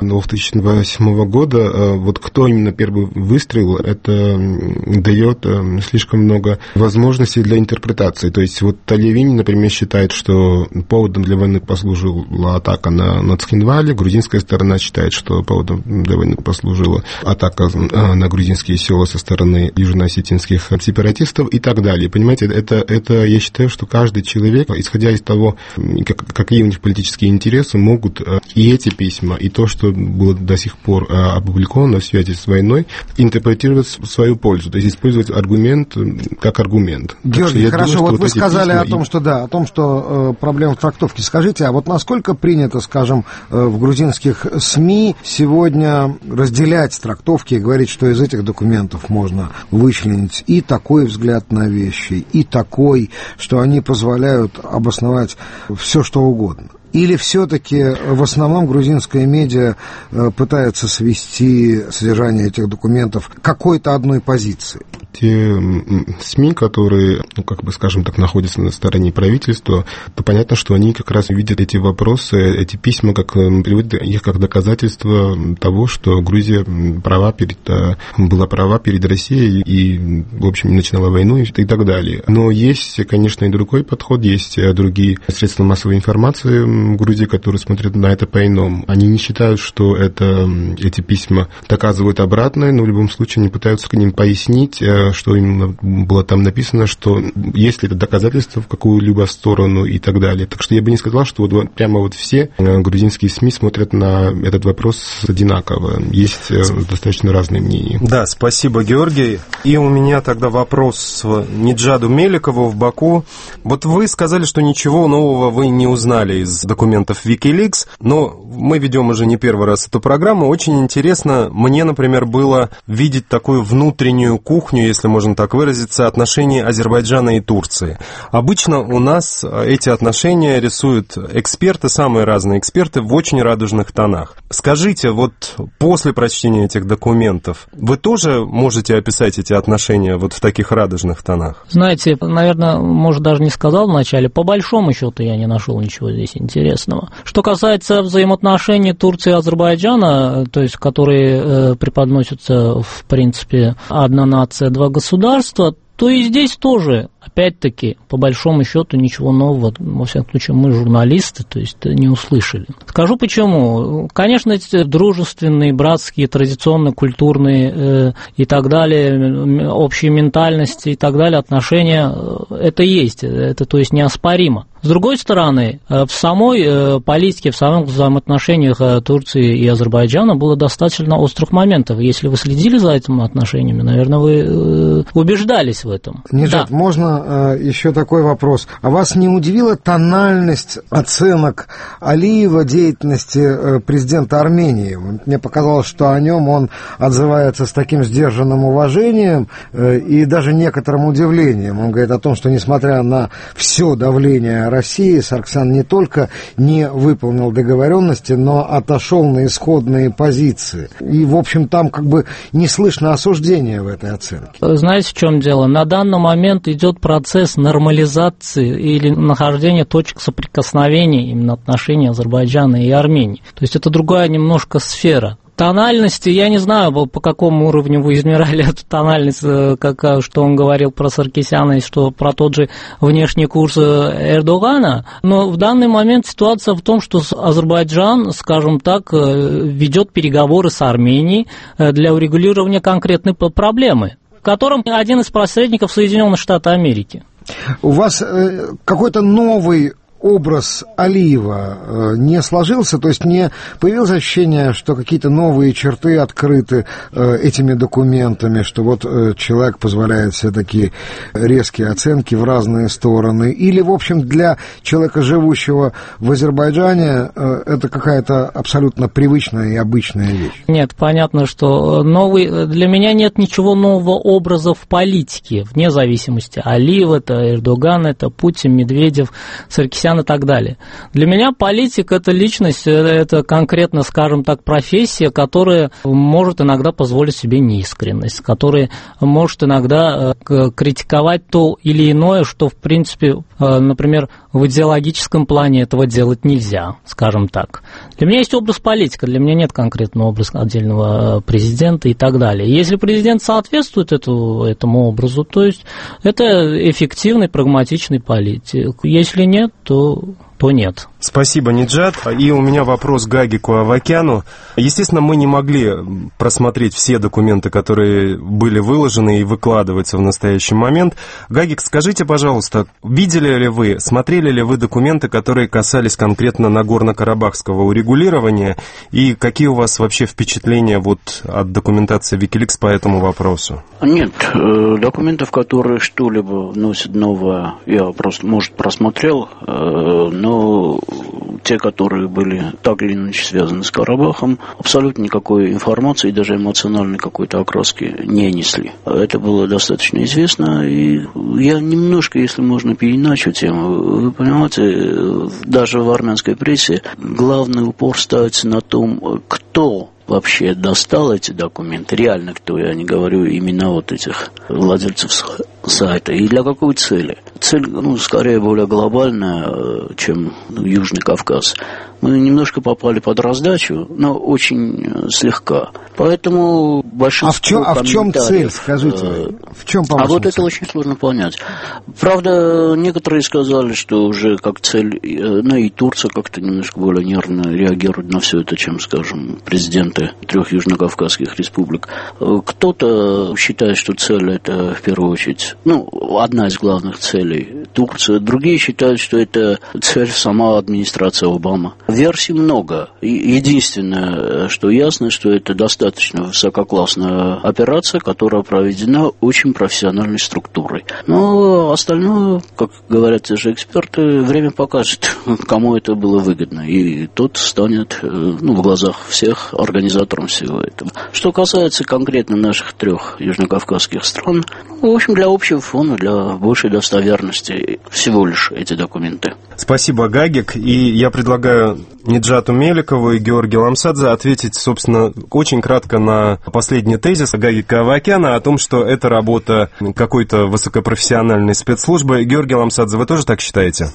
2008 года, кто именно первый выстрелил, это дает слишком много возможностей для интерпретации. То есть Тольятти, например, считает, что поводом для войны послужила атака на Цхинвале, грузинская сторона считает, что поводом для войны послужила атака на грузинские села со стороны южно-осетинских сепаратистов и так далее. Понимаете, это я считаю, что каждый человек, исходя из того, какие у них политические интересы, могут и эти письма, и то, что было до сих пор опубликовано в связи с войной, интерпретировать в свою пользу, то есть использовать аргумент как аргумент. Георгий, хорошо, вы сказали о том, что проблема в трактовке. Скажите, а насколько принято, скажем, в грузинских СМИ сегодня разделять трактовки и говорить, что из этих документов можно вычленить и такой взгляд на вещи, и такой, что они позволяют обосновать все, что угодно? Или все-таки в основном грузинская медиа пытается свести содержание этих документов к какой-то одной позиции? Те СМИ, которые, скажем так, находятся на стороне правительства, то понятно, что они как раз видят эти вопросы, эти письма, приводят их как доказательство того, что Грузия была права перед Россией и, в общем, начинала войну и так далее. Но есть, конечно, и другой подход, есть другие средства массовой информации в Грузии, которые смотрят на это по-иному. Они не считают, что эти письма доказывают обратное, но в любом случае они пытаются к ним пояснить, что именно было там написано, что есть ли это доказательство в какую-либо сторону и так далее. Так что я бы не сказал, что прямо все грузинские СМИ смотрят на этот вопрос одинаково. Есть достаточно разные мнения. Да, спасибо, Георгий. И у меня тогда вопрос Ниджаду Меликову в Баку. Вы сказали, что ничего нового вы не узнали из документов Wikileaks, но мы ведем уже не первый раз эту программу. Очень интересно, мне, например, было видеть такую внутреннюю кухню, если можно так выразиться, отношений Азербайджана и Турции. Обычно у нас эти отношения рисуют эксперты, самые разные эксперты, в очень радужных тонах. Скажите, после прочтения этих документов, вы тоже можете описать эти отношения в таких радужных тонах? Знаете, наверное, может, даже не сказал вначале, по большому счету я не нашел ничего здесь интересного. Что касается взаимоотношений Турции и Азербайджана, то есть которые преподносятся, в принципе, одна нация, два государства, то и здесь тоже, опять-таки, по большому счету, ничего нового, во всяком случае, мы журналисты, то есть не услышали. Скажу почему. Конечно, эти дружественные, братские, традиционные, культурные и так далее, общие ментальности и так далее, отношения, это есть, это, то есть, неоспоримо. С другой стороны, в самой политике, в самых взаимоотношениях Турции и Азербайджана было достаточно острых моментов. Если вы следили за этими отношениями, наверное, вы убеждались в этом. Ниджат, да. Можно еще такой вопрос? А вас не удивила тональность оценок Алиева деятельности президента Армении? Мне показалось, что о нем он отзывается с таким сдержанным уважением и даже некоторым удивлением. Он говорит о том, что несмотря на все давление России, Сарксян не только не выполнил договоренности, но отошел на исходные позиции. И, в общем, там не слышно осуждения в этой оценке. Знаете, в чем дело? На данный момент идет процесс нормализации или нахождения точек соприкосновения именно отношений Азербайджана и Армении. То есть это другая немножко сфера. Тональности, я не знаю, по какому уровню вы измеряли эту тональность, что он говорил про Саркисяна и что про тот же внешний курс Эрдогана, но в данный момент ситуация в том, что Азербайджан, скажем так, ведет переговоры с Арменией для урегулирования конкретной проблемы, в котором один из посредников Соединенных Штатов Америки. У вас какой-то новый образ Алиева не сложился, то есть не появилось ощущение, что какие-то новые черты открыты этими документами, что вот человек позволяет себе такие резкие оценки в разные стороны, или, в общем, для человека, живущего в Азербайджане, это какая-то абсолютно привычная и обычная вещь? Нет, понятно, что для меня нет ничего нового образа в политике, вне зависимости. Алиев, это Эрдоган, это Путин, Медведев, Саркисян и так далее. Для меня политик – это личность, это конкретно, скажем так, профессия, которая может иногда позволить себе неискренность, которая может иногда критиковать то или иное, что, в принципе, например, в идеологическом плане этого делать нельзя, скажем так. Для меня есть образ политика, для меня нет конкретного образа отдельного президента и так далее. Если президент соответствует этому образу, то есть это эффективный, прагматичный политик. Если нет, то нет. Спасибо, Ниджат. И у меня вопрос к Гагику Авакяну. Естественно, мы не могли просмотреть все документы, которые были выложены и выкладываются в настоящий момент. Гагик, скажите, пожалуйста, видели ли вы, смотрели ли вы документы, которые касались конкретно Нагорно-Карабахского урегулирования, и какие у вас вообще впечатления от документации Wikileaks по этому вопросу? Нет, документов, которые что-либо вносят новое, я просто, может, просмотрел, но те, которые были так или иначе связаны с Карабахом, абсолютно никакой информации, даже эмоциональной какой-то окраски не несли. Это было достаточно известно, и я немножко, если можно, переиначу тему. Вы понимаете, даже в армянской прессе главный упор ставится на том, кто вообще достал эти документы, реально кто, я не говорю имена вот этих владельцев сайта, и для какой цели. Цель, скорее более глобальная, чем Южный Кавказ. Мы немножко попали под раздачу, но очень слегка. Поэтому большинство в чем цель, скажите? В чем, по-моему, вот это очень сложно понять. Правда, некоторые сказали, что уже как цель, и Турция как-то немножко более нервно реагирует на все это, чем, скажем, президенты 3 южнокавказских республик. Кто-то считает, что цель это в первую очередь, одна из главных целей Турция. Другие считают, что это цель сама администрация Обамы. Версий много. Единственное, что ясно, что это достаточно высококлассная операция, которая проведена очень профессиональной структурой. Но остальное, как говорят те же эксперты, время покажет, кому это было выгодно. И тот станет, в глазах всех организатором всего этого. Что касается конкретно наших 3 южнокавказских стран, в общем, для общего фона, для большей достоверности всего лишь эти документы. Спасибо, Гагик. И я предлагаю Ниджату Меликову и Георгию Ламсадзе ответить, собственно, очень кратко на последний тезис Гагика Авакяна о том, что это работа какой-то высокопрофессиональной спецслужбы. Георгий Ламсадзе, вы тоже так считаете?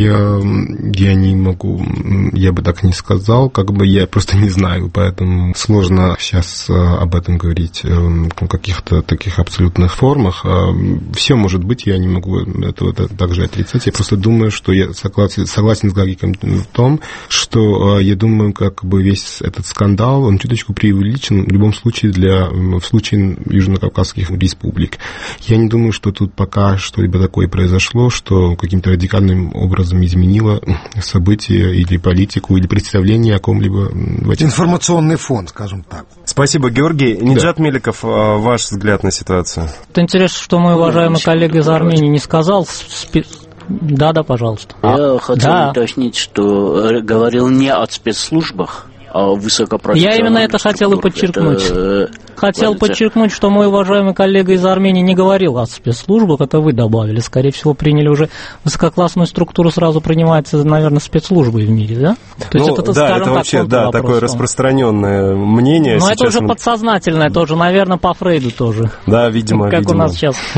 Я не могу, я бы так не сказал, я просто не знаю, поэтому сложно сейчас об этом говорить в каких-то таких абсолютных формах. Все может быть, я не могу этого также отрицать. Я просто думаю, что я согласен с Гагиком в том, что я думаю, весь этот скандал, он чуточку преувеличен в любом случае в случае южнокавказских республик. Я не думаю, что тут пока что-либо такое произошло, что каким-то радикальным образом изменило события или политику, или представление о ком-либо. Информационный фон, скажем так. Спасибо, Георгий. Ниджат Меликов, ваш взгляд на ситуацию? Это интересно, что мой уважаемый коллега из Армении не сказал. Да, пожалуйста. Я хотел уточнить, что говорил не о спецслужбах, а о высокопрофессиональных. Я именно это хотел и подчеркнуть. Хотел подчеркнуть, что мой уважаемый коллега из Армении не говорил о спецслужбах, это вы добавили. Скорее всего, приняли уже высококлассную структуру, сразу принимается, наверное, спецслужбы в мире, да? То есть это, скажем, это вообще, такое распространенное мнение. Но это уже подсознательное тоже, наверное, по Фрейду тоже. Да, видимо. Как у нас сейчас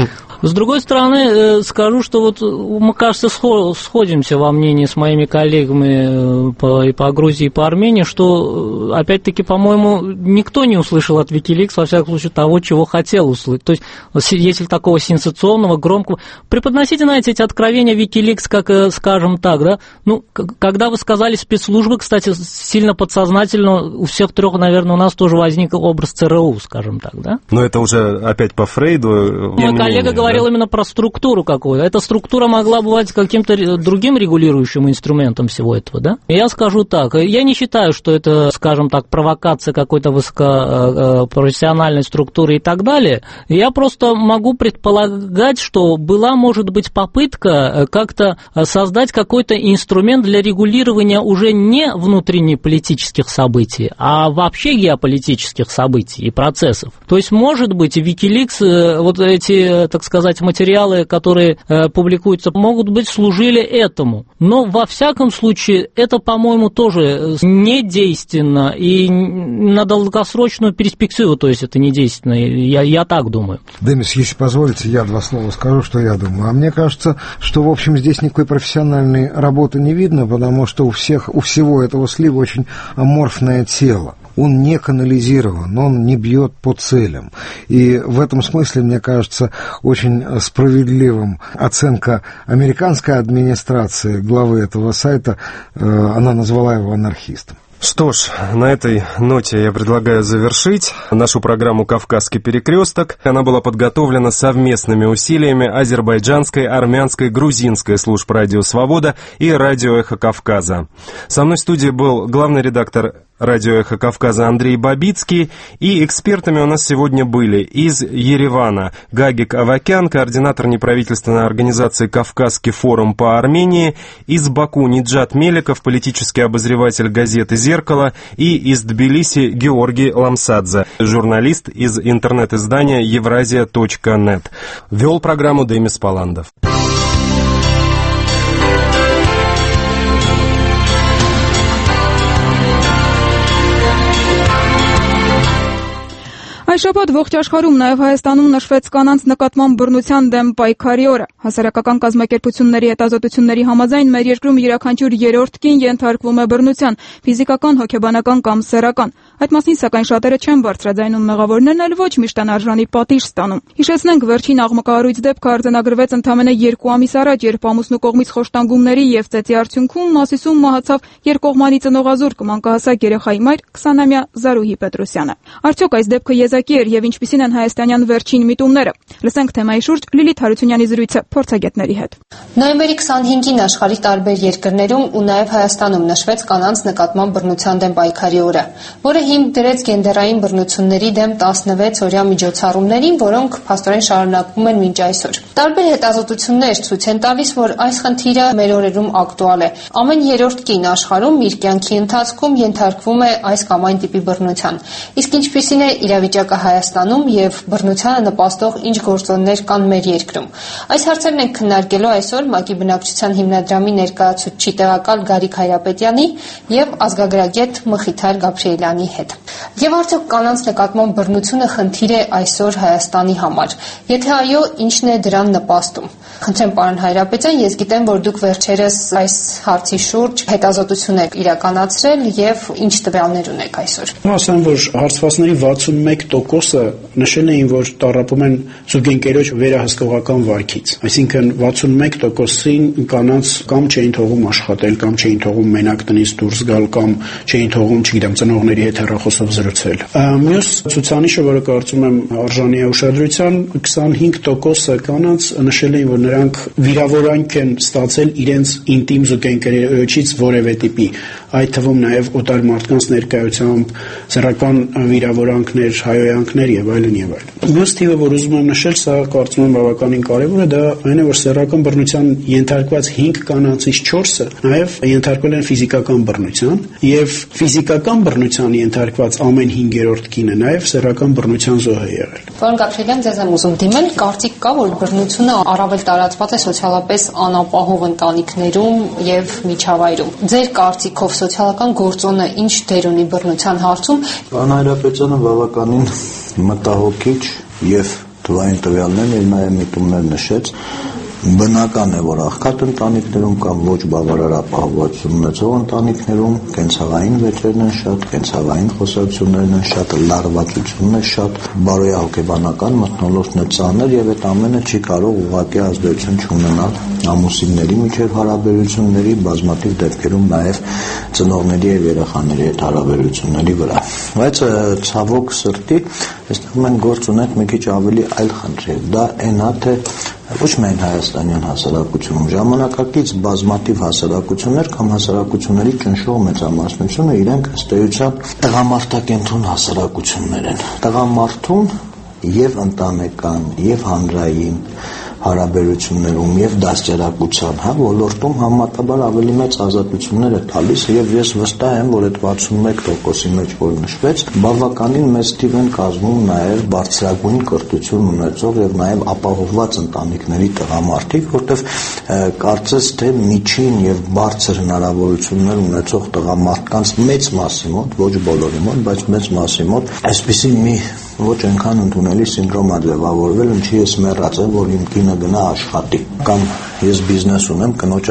С другой стороны, скажу, что вот мы, кажется, сходимся во мнении с моими коллегами и по Грузии, и по Армении, что, опять-таки, по-моему, никто не услышал от Wikileaks, во всяком случае, того, чего хотел услышать. То есть, если такого сенсационного, громкого... Преподносите, знаете, эти откровения Wikileaks, как, скажем так, да? Ну, когда вы сказали спецслужбы, кстати, сильно подсознательно, у всех трех, наверное, у нас тоже возник образ ЦРУ, скажем так, да? Но это уже опять по Фрейду. Мой коллега говорил именно про структуру какую-то. Эта структура могла бывать каким-то другим регулирующим инструментом всего этого, да? Я скажу так, я не считаю, что это, скажем так, провокация какой-то высокопрофессиональной структуры и так далее. Я просто могу предполагать, что была, может быть, попытка как-то создать какой-то инструмент для регулирования уже не внутреннеполитических событий, а вообще геополитических событий и процессов. То есть, может быть, Wikileaks, вот эти, так сказать, материалы, которые публикуются, могут быть, служили этому. Но, во всяком случае, это, по-моему, тоже недейственно и на долгосрочную перспективу, то есть это недейственно. Я так думаю. Демис, если позволите, я два слова скажу, что я думаю. А мне кажется, что, в общем, здесь никакой профессиональной работы не видно, потому что у всего этого слива очень аморфное тело. Он не канализирован, он не бьет по целям. И в этом смысле, мне кажется, очень справедливым оценка американской администрации главы этого сайта, она назвала его анархистом. Что ж, на этой ноте я предлагаю завершить нашу программу «Кавказский перекресток». Она была подготовлена совместными усилиями азербайджанской, армянской, грузинской служб «Радио Свобода» и «Радио Эхо Кавказа». Со мной в студии был главный редактор «Радио Эхо Кавказа» Андрей Бабицкий, и экспертами у нас сегодня были из Еревана Гагик Авакян, координатор неправительственной организации «Кавказский форум по Армении», из Баку Ниджат Меликов, политический обозреватель газеты «Зеркало», и из Тбилиси Георгий Ламсадзе, журналист из интернет-издания Евразия.нет. Вел программу Демис Паландов. Այս շաբաթ ողջ աշխարհում, նաև Հայաստանում նշվեց կանանց նկատմամբ բռնության դեմ պայքարի օրը։ Հասարակական կազմակերպությունների հետազոտությունների համաձայն մեր երկրում յուրաքանչյուր երրորդ կին ենթարկվում է բռնության, ֆիզիկական, հոգեբանական կամ սեռական։ Այդ մասին սակայն շատերը չեն բարձրաձայնում, մեղավորներն էլ ոչ միշտ անարժանի պատիժ ստանում։ Հիշեցնենք, վերջին աղմկահարույց դեպքը արձանագրվեց ընդամենը 2 ամիս առաջ, երբ ամուսնու կողմից խոշտանգումների եւ ծեծի արդյունքում Մասիսում մահացավ երկկողմանի ծնողազուրկ մանկահասակ երեխայի մայր 20-ամյա Զարուհի Պետրոսյանը։ Արդյոք այս դեպքը եզակի էր եւ ինչպիսին են հայաստանյան վերջին միտումները։ Լսենք թեմայի շուրջ Լիլիթ Հարությունյանի զրույցը փորձագետների հետ։ Նոյեմբերի 25-ին աշխարհի տարբեր երկրներում ու նաև Հայաստանում նշվեց կանանց նկատմամբ բռնության դեմ պայքարի օրը, որը հիմք դրեց գենդերային բռնությունների դեմ 16-օրյա միջոցառումներին, որոնք փաստորեն շարունակվում են մինչ այսօր։ Տարբեր հետազոտություններ ցույց են տալիս, որ այս խնդիրը մեր օրերում ակտուալ է։ Ամեն երրորդ կին աշխարհում իր կյանքի ընթացքում ենթարկվում է այս կամ այն տիպի բռնության։ Իսկ ինչպիսին է իրավիճակը Հայաստանում եւ բռնությանը նպաստող ինչ գործոններ կան մեր երկրում։ Այս հարցերն ենք քննարկելու այսօր ՄԱԿ-ի բնակչության հիմնադրամի ներկայացուցիչ տեղակալ Գարիկ Հայրապետյանի եւ ազգագրագետ Մխիթար Գաբրիելյանի հետ։ Եվ արդյոք կանանց նկատմամբ բռնությունը խնդիր է այսօր Հայաստանի համար։ Եթե այո, ինչն է դրան նպաստում։ Խնդրեմ պարոն Հայրապետյան, ես գիտեմ, որ դուք վերջերս այս հարցի շուրջ հետազոտություն եք իրականացրել եւ ինչ տվյալներ ունեք այսօր։ Ասեմ, որ հարցվածների 61%-ը նշել էին, որ տառապում են զուգընկերոջ վերահսկողական վարքից։ Այսինքն 61%-ին կանանց կամ չէին թողում աշխատել, կամ չէին թողում մենակ տնից դուրս գալ, կամ չէին թողում, չգիտեմ, ծնողների հետ հեռախոսով զրուցել։ Մյուս ցուցանիշը, որը կարծում եմ արժանի է ուշադրության, 25%-ը կանանց նշել էին, որ նրանք վիրավորանք են ստացել իրենց ինտիմ զուգընկերոջից որևէ տիպի, այդ թվում նաև օտար մարդկանց ներկայությամբ սեռական վիրավորանքներ, հայոյանքներ եւ այլն եւ այլն։ Մյուս թիվը, որ ուզում եմ նշել, սա կարծում եմ բավականին կարեւոր է, դա այն է, որ սեռական բռնության ենթարկված 5 կանանցից 4-ը նաև ենթարկվել են ֆիզիկական բռնության եւ ֆիզիկական բռնության ենթարկված ամեն 5-րդ կինը նաև սեռական բռնության զոհ է եղել։ Պարոն Գաբրիելյան, ձեզ եմ ուզում դիմել, կարծիք կա, որ բռնությունը առավել տարածված է սոցիալապես անապահով ընտանիքներում եւ միջավայրում։ Ձեր կարծիքով սոցիալական գործոնը ինչ դեր ունի բռնության հարցում։ Պարոն Հայրապետյանը բավականին մտահոգիչ եւ թվային տվյալներն եւ նաեւ միտումներ նշեց, բնական է, որ աղքատ ընտանիքներում կամ ոչ բավարար ապահովվածություն ունեցող ընտանիքներում կենցաղային վեճերն են շատ, կենցաղային խոսակցություններն են շատ, լարվածությունն է շատ, բարոյահոգեբանական մթնոլորտն է ծանր եւ այդ ամենը չի կարող ուղղակի ազդեցություն չունենալ ամուսինների միջև հարաբերությունների, բազմաթիվ դեպքերում նաեւ ծնողների եւ երեխաների հետ հարաբերությունների վրա։ Բայց ցավոք սրտի, այստեղ մենք գործ ունենք մի քիչ ավելի այլ խնդրի։ Դա այն է, թե ոչ միայն հայաստանյան հասարակությունում, ժամանակակից բազմաթիվ հասարակություններ կամ հասարակությունների ճնշող մեծամասնությունը իրենք ըստ էության տղամարդակենտրոն հասարակություններ են։ Տղամարդուն եւ ընտանեկան, եւ հանրային հարաբերություններում եւ դաստիարակության ոլորտում համատաբար ավելի մեծ ազատություններ է տալիս եւ ես վստահ եմ, որ այդ 61%-ի մեջ, որ նշվեց, բավականին մեծ թիվ են կազմում նաեւ բարձրագույն կրթություն ունեցող եւ նաեւ ապահովված ընտանիքների տղամարդիկ, որտեղ կարծես թե միջին եւ բարձր հնարավորություններ ունեցող տղամարդկանց մեծ մասի մոտ, ոչ բոլորի մոտ, բայց մեծ մասի մոտ այսպիսի մի ոչ այնքան ընդունելի սինդրոմ է ձևավորվել, ինչի ես մեռած եմ, որ իմ կինը գնա աշխատի, կամ ես բիզնես ունեմ, կնոջ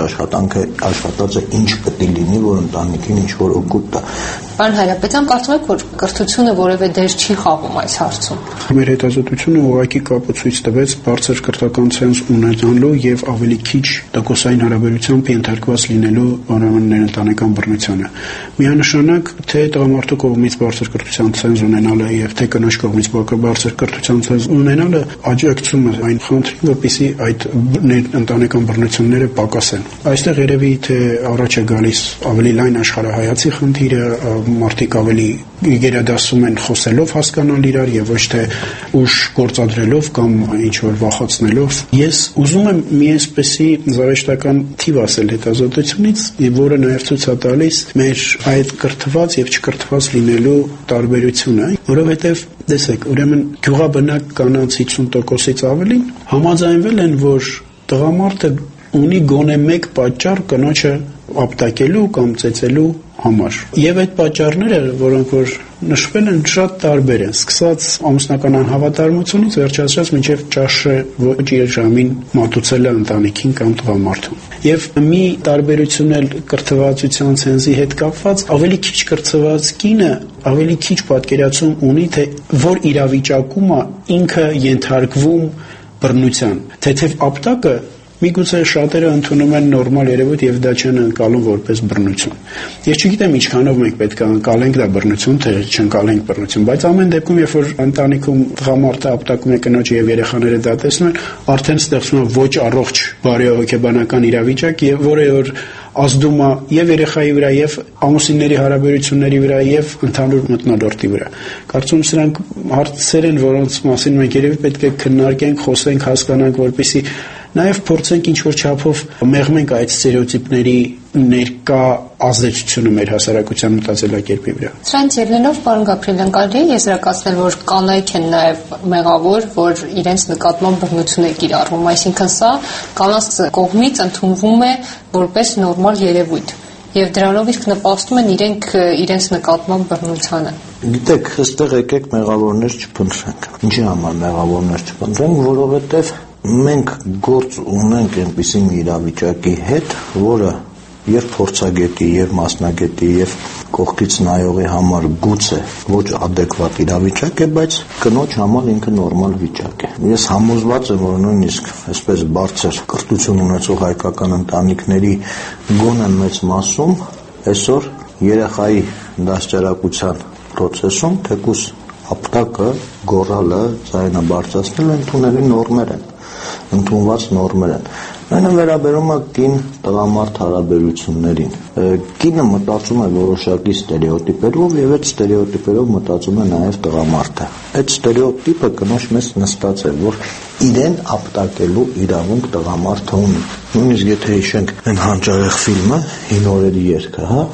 աշխատածը ինչ պետք է լինի, որ ընտանիքին ինչ-որ օգուտ տա։ Պարոն Հայրապետյան, կարծում եք, որ կրթությունը որևէ դեր չի խաղում այս հարցում։ Մեր հետազոտությունը ուղղակի կապացույց տվեց բարձր կրթական ցենզ ունենալու եւ ավելի քիչ տոկոսային հարաբերությամբ ենթարկված լինելու ընտանեկան բռնությանը։ Միանշանակ թե տղամարդու կողմից բարձր կրթության ցենզ ունենալը եւ թե կնոջ կողմից բարձր կրթության ցենզ ունենալը աջակցում է այն խնդրին, որպեսզի այդ ընտանեկան բռնությունները պակասեն։ Այստեղ երևի թե առաջ է գալիս ավելի լայն աշխարհայացի խնդիրը, մարդիկ ավելի գերադասում են խոսելով հասկանալ իրար եւ ոչ թե ուժ գործադրելով կամ ինչ որ վախացնելով։ Ես ուզում եմ մի այսպեսի զավեշտական թիվ ասել հետազոտությունից, որը նաեւ ցույց է տալիս մեր այդ կրթված եւ չկրթված լինելու տարբերությունը, որովհետեւ տեսեք, ուրեմն գյուղաբնակ կանանց 50%-ից ավելին համաձայնվել են, որ տղամարդը ունի գոնե մեկ պատճառ կնոջը ապտակելու կամ ծեծելու համար։ Եվ այդ պատճառները, որոնք որ նշվել են, շատ տարբեր են, սկսած ամուսնական անհավատարմությունից վերջացրած մինչև ճաշը ոչ իր ժամին մատուցելը ընտանիքին կամ տղամարդուն։ Եվ մի տարբերություն էլ կրթվածության ցենզի հետ կապված, ավելի քիչ կրթված կինը ավելի քիչ պատկերացում ունի, թե որ իրավիճակում է ինքը ենթարկվում բռնության, թեթև ապտակը միգուցե շատերը ընդունում են նորմալ երևույթ եւ դա չեն անցալում որպես բռնություն։ Ես չգիտեմ ինչքանով մենք պետք է անցալենք դա բռնություն, թե չընկալենք բռնություն, բայց ամեն դեպքում երբ որ ընտանիքում տղամարդը ապտակում է կնոջը եւ երեխաները դա տեսնում են, արդեն ստեղծվում է ոչ առողջ բարոյահոգեբանական իրավիճակ, եւ որը որ ազդում է եւ երեխայի վրա, եւ ամուսինների հարաբերությունների վրա, եւ ընդհանուր մթնոլորտի վրա։ Կարծում եմ սրանք հարցեր են, որոնց մասին մենք երևի պետք է քննարկենք, խոսենք, հասկանանք, որպեսզի նաև փորձենք ինչ-որ չափով մեղմենք այդ ստերեոտիպների ներկա ազդեցությունը մեր հասարակության մտածելակերպի վրա։ Սրանց ելնելով, պարոն Գաբրիելյան, կարելի է եզրակացնել, որ կանայք են նաև մեղավոր, որ իրենց նկատմամբ բռնություն է կիրառվում, այսինքն սա կանանց կողմից ընդունվում է որպես նորմալ երևույթ, եւ դրանով իսկ նպաստում են իրենց նկատմամբ բռնությանը։ Գիտեք, այստեղ եկեք մեղավորներ չփնտրենք։ Ինչի համար մեղավորներ չփնտրենք, որովհետեւ մենք գործ ունենք այնպիսի մի իրավիճակի հետ, որը եւ փորձագետի, եւ մասնագետի, եւ կողքից նայողի համար գուցե ոչ adekvat իրավիճակ է, բայց կնոջ համար ինքը նորմալ վիճակ է։ Ես համոզված եմ, որ նույնիսկ այսպես բարձր կրթություն ունեցող հայկական ընտանիքների գոնե մեծ մասում այսօր երեխայի դաստիարակության process-ում թեկուզ ապտակը, գոռալը, ձայնը բարձրացնելը ընդունելի նորմեր են, ընդունված նորմեր են։ Այն վերաբերում է կին-տղամարդ հարաբերություններին։ Կինը մտածում է որոշակի ստերեոտիպերով եւ այդ ստերեոտիպերով մտածում է նաեւ տղամարդը։ Այդ ստերեոտիպը կնոջ մեծ նստած է, որ իրեն ապտակելու իրավունք տղամարդը ունի։ Նույնիսկ եթե հիշենք այն հանճարեղ ֆիլմը «Հին օրերի երգը», հա,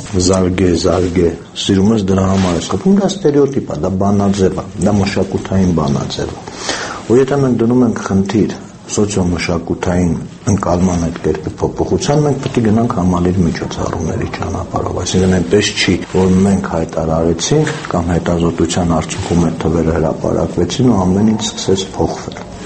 Զարգե, սիրում ես դրա համար ես խփում, դա ստերեոտիպ է, դա բանաձև է, դա մշակութային բանաձև է։ Ու եթե մենք դնում ենք խնդիր սոցիոմշակութային ընկալման այդ կերպի փոփոխության, մենք պետք է գնանք համալիր միջոցառումների ճանապարհով։ Այսինքն այնպես չի, որ մենք հայտարարեցինք կամ հետազոտության արդյունքում այդ թվերը հրապարակվեցին ու ամեն ինչ սկսեց փոխվել։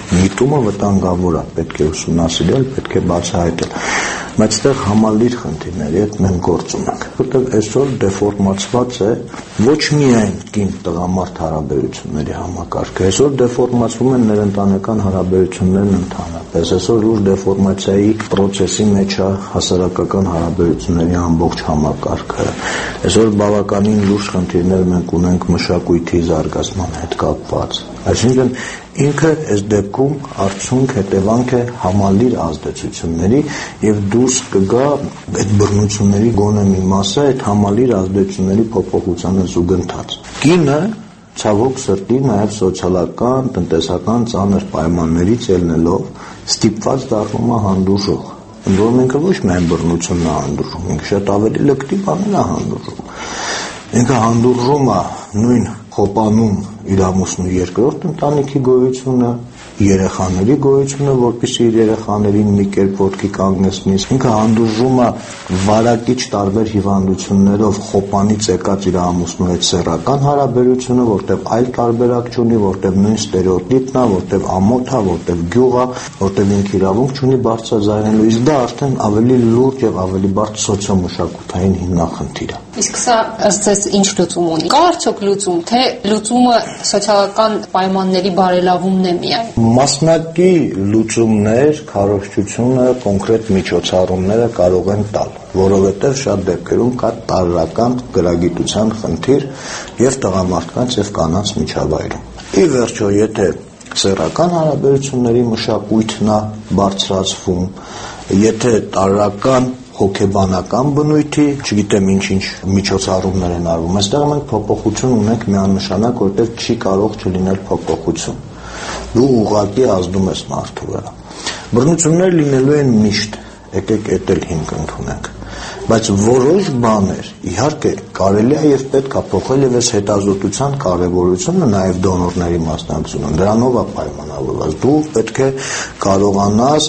միտումը վտանգավոր է, պետք է ուսումնասիրել, պետք է բացահայտել, բայց այդտեղ համալիր խնդիրների հետ մենք գործ ունենք, որտեղ այսօր դեֆորմացված է ոչ միայն կին-տղամարդ հարաբերությունների համակարգը, այսօր դեֆորմացվում են ներընտանեկան հարաբերություններն ընդհանրապես, այսօր լուրջ դեֆորմացիայի process-ի մեջ է հասարակական հարաբերությունների ամբողջ համակարգը, այսօր բավականին լուրջ խնդիրներ մենք ունենք մշակույթի զարգացման հետ կապված, այսինքն ինքը այս դեպքում արդյունք հետևանք է համալիր ազդեցությունների եւ դուրս կգա այդ բռնությունների գոնե մի մասը այդ համալիր ազդեցությունների փոփոխությանը զուգընթաց։ Կինը ցավոք սրտի նաեւ սոցիալական, տնտեսական ծանր պայմաններից ելնելով ստիպված դառնում է հանդուրժող։ Որում ինքը ոչ միայն բռնությունն է հանդուրժում, ինքը շատ ավելի լկտի բաներ է հանդուրժում։ Ինքը հանդուրժում է նույն խոպանում իր ամուսնու երկրորդ ընտանիքի գոյությունը, երեխաների գոյությունը, որպեսզի իր երեխաներին մի կերպ ոտքի կանգնեցնի, ինքը հանդուրժում է վարակիչ տարբեր հիվանդություններով խոպանից եկած իր ամուսնու հետ սեռական հարաբերությունը, որտեղ այլ տարբերակ չունի, որտեղ նույն ստերեոտիպն է, որտեղ ամոթ է, որտեղ գյուղ է, որտեղ ինքը իրավունք չունի բարձրաձայնելու, իսկ դա արդեն ավելի լուրջ եւ ավելի բարդ սոցիոմշակութային հիմնախնդիր է։ Իսկ սա ըստ ձեզ ինչ լուծում ունի։ Կա արդյոք լուծում, թե լուծումը սոցիալական պայմանների բարելավումն է միայն։ Մասնակի լուծումներ, քարոզչությունը, կոնկրետ միջոցառումները կարող են տալ, որովհետև շատ դեպքերում կա տարրական գրագիտության խնդիր եւ տղամարդկանց եւ կանանց միջավայրում։ Ի վերջո, եթե սեռական հարաբերությունների մշակույթն է բարձրացվում, եթե տարրական հոգեբանական բնույթի, չգիտեմ ինչ միջոցառումներ են արվում, այստեղ մենք փոփոխություն ունենք միանշանակ, որտեղ չի կարող չլինել փոփոխություն։ Դու ուղղակի ազդում ես մարդու վրա։ Բռնություններ լինելու են միշտ, եկեք էդ էլ հիմք ընդունենք, բայց որոշ բաներ իհարկե կարելի է եւ պետք է փոխել եւ այս հետազոտության կարեւորությունը նաեւ դոնորների մասնակցությունը դրանով է պայմանավորված։ Դու պետք է կարողանաս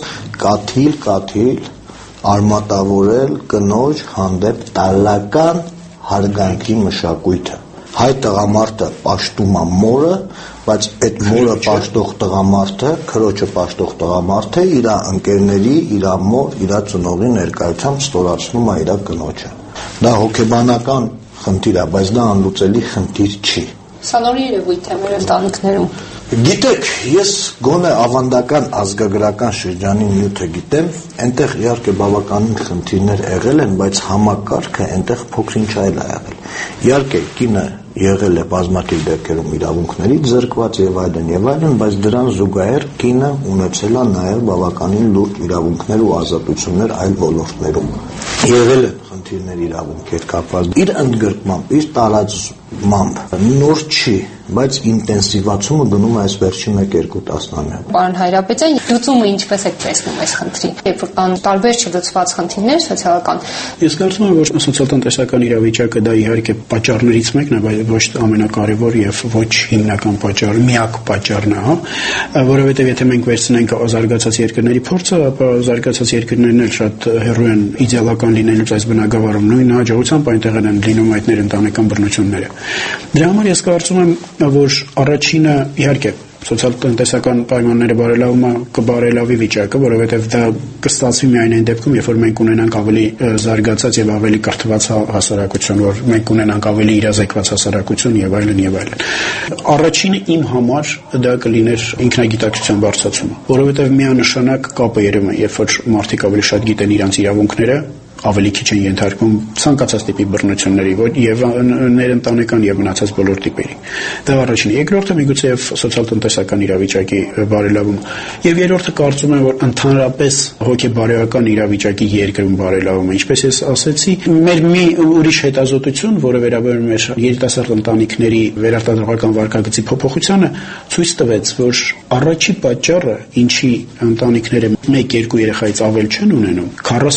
կաթիլ արմատավորել կնոջ հանդեպ տարրական հարգանքի մշակույթը։ Հայ տղամարդը պաշտում է մորը, բայց այդ մորը պաշտող տղամարդը, քրոջը պաշտող տղամարդը իր ընկերների, իր մոր, իր ծնողի ներկայությամբ ստորացնում է իր կնոջը։ Դա հոգեբանական խնդիր է, բայց դա անլուծելի խնդիր չի։ Սա նոր երևույթ է մեր ընտանիքներում։ Գիտեք, ես գոնե ավանդական ազգագրական շրջանի նյութը գիտեմ, այնտեղ իհարկե բավականին խնդիրներ եղել են, բայց համակարգը այնտեղ փոքր-ինչ այլ է եղել։ Իհարկե կինը եղել է բազմաթիվ դեպքերում իրավունքներից զրկված եւ այլն, բայց դրան զուգահեռ կինը ունեցել է նաեւ բավականին լուրջ իրավունքներ ու ազատություններ այլ ոլորտներում։ Եղել են խնդիրներ իրավունքի հետ կապված։ Իր ընդգրկմամբ, իր տարածմամբ նոր չի, բայց ինտենսիվացումը գնում է այս վերջին 1-2 տասնամյակ։ Պարոն Հայրապետյան, լուծումը ինչպես եք տեսնում այս խնդրի։ Երբ որ կան տարբեր չլուծված խնդիրներ սոցիալական։ Ես կարծում եմ, որ սոցիալ-տնտեսական իրավիճակը դա իհարկե պատճառներից մեկն է, բայց ոչ ամենակարևոր եւ ոչ հիմնական պատճառը, միակ պատճառն է, որովհետեւ եթե մենք վերցնենք զարգացած երկրների փորձը, ապա զարգացած երկրներն էլ շատ հեռու են իդեալական լինելուց այս բնագավառում, նույն հաջողությամբ այնտեղ են լինում այդ ներընտանեկան բռնությունները։ Դրա համար ես կարծում եմ, որ առաջինը իհարկե սոցիալ-տնտեսական պայմանները բարելավումը կբարելավի վիճակը, որովհետև դա կստացվի միայն այն դեպքում, երբ որ մենք ունենանք ավելի զարգացած եւ ավելի կրթված հասարակություն, որ մենք ունենանք ավելի իրազեկված հասարակություն եւ այլն եւ այլն։ Առաջինը իմ համար դա կլիներ ինքնագիտակցության բարձրացումը, որովհետև միանշանակ կապը երևում է, երբ որ մարդիկ ավելի շատ գիտեն իրենց իրավունքները, ավելի քիչ են ենթարկվում ցանկացած տիպի բռնությունների եւ ներընտանեկան եւ մնացած բոլոր տիպերի։ Դա առաջինը։ Երկրորդը միգուցե եւ սոցիալ-տնտեսական իրավիճակի բարելավումը։ Եվ երրորդը կարծում եմ, որ ընդհանրապես հոգեբարոյական իրավիճակի երկրում բարելավումը, ինչպես ես ասացի, մեր մի ուրիշ հետազոտություն, որը վերաբերում է երիտասարդ ընտանիքների վերարտադրողական վարկագծի փոփոխությանը, ցույց տվեց, որ առաջի պատճառը, ինչի ընտանիքները 1-2 երեխայից ավել չեն ունենում,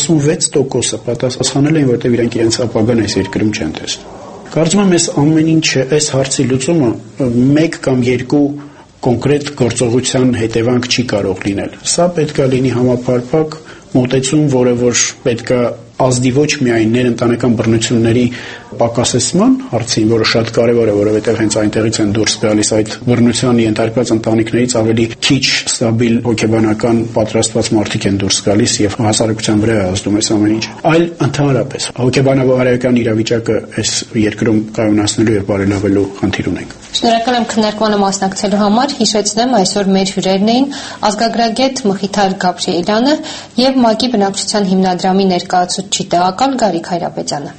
46% պատասխանել են, որտեղ իրանք իրենց ապագան այս երկրում չեն տեսնում։ Կարծում եմ, այս ամեն ինչը, այս հարցի լուծումը 1 կամ 2 կոնկրետ գործողության հետևանք չի կարող լինել։ Սա պետք է լինի համապարփակ մոտեցում, որը որ պետք է ազդի ոչ միայն ներընտանեկան բռնությունների պակասեցման հարցին, որը շատ կարևոր է, որովհետև հենց այնտեղից են դուրս գալիս այդ բռնության ենթարկված ընտանիքներից ավելի քիչ ստաբիլ հոգեբանական պատրաստված մարդիկ են դուրս գալիս եւ հասարակության վրա ազդում է ամեն ինչ, այլ ընդհանրապես հոգեբանավարական իրավիճակը այս երկրում կայունացնելու եւ բարելավելու խնդիր ունենք։ Շնորհակալ եմ քննարկմանը մասնակցելու համար։ Հիշեցնեմ, այսօր մեր հյուրերն էին ազգագրագետ Մխիթար Գաբրիելյանը եւ ՄԱԿ-ի բնակչության հիմնադրամի ներկայացուցիչ տեղակալ Գարիկ Հայրապետյանը։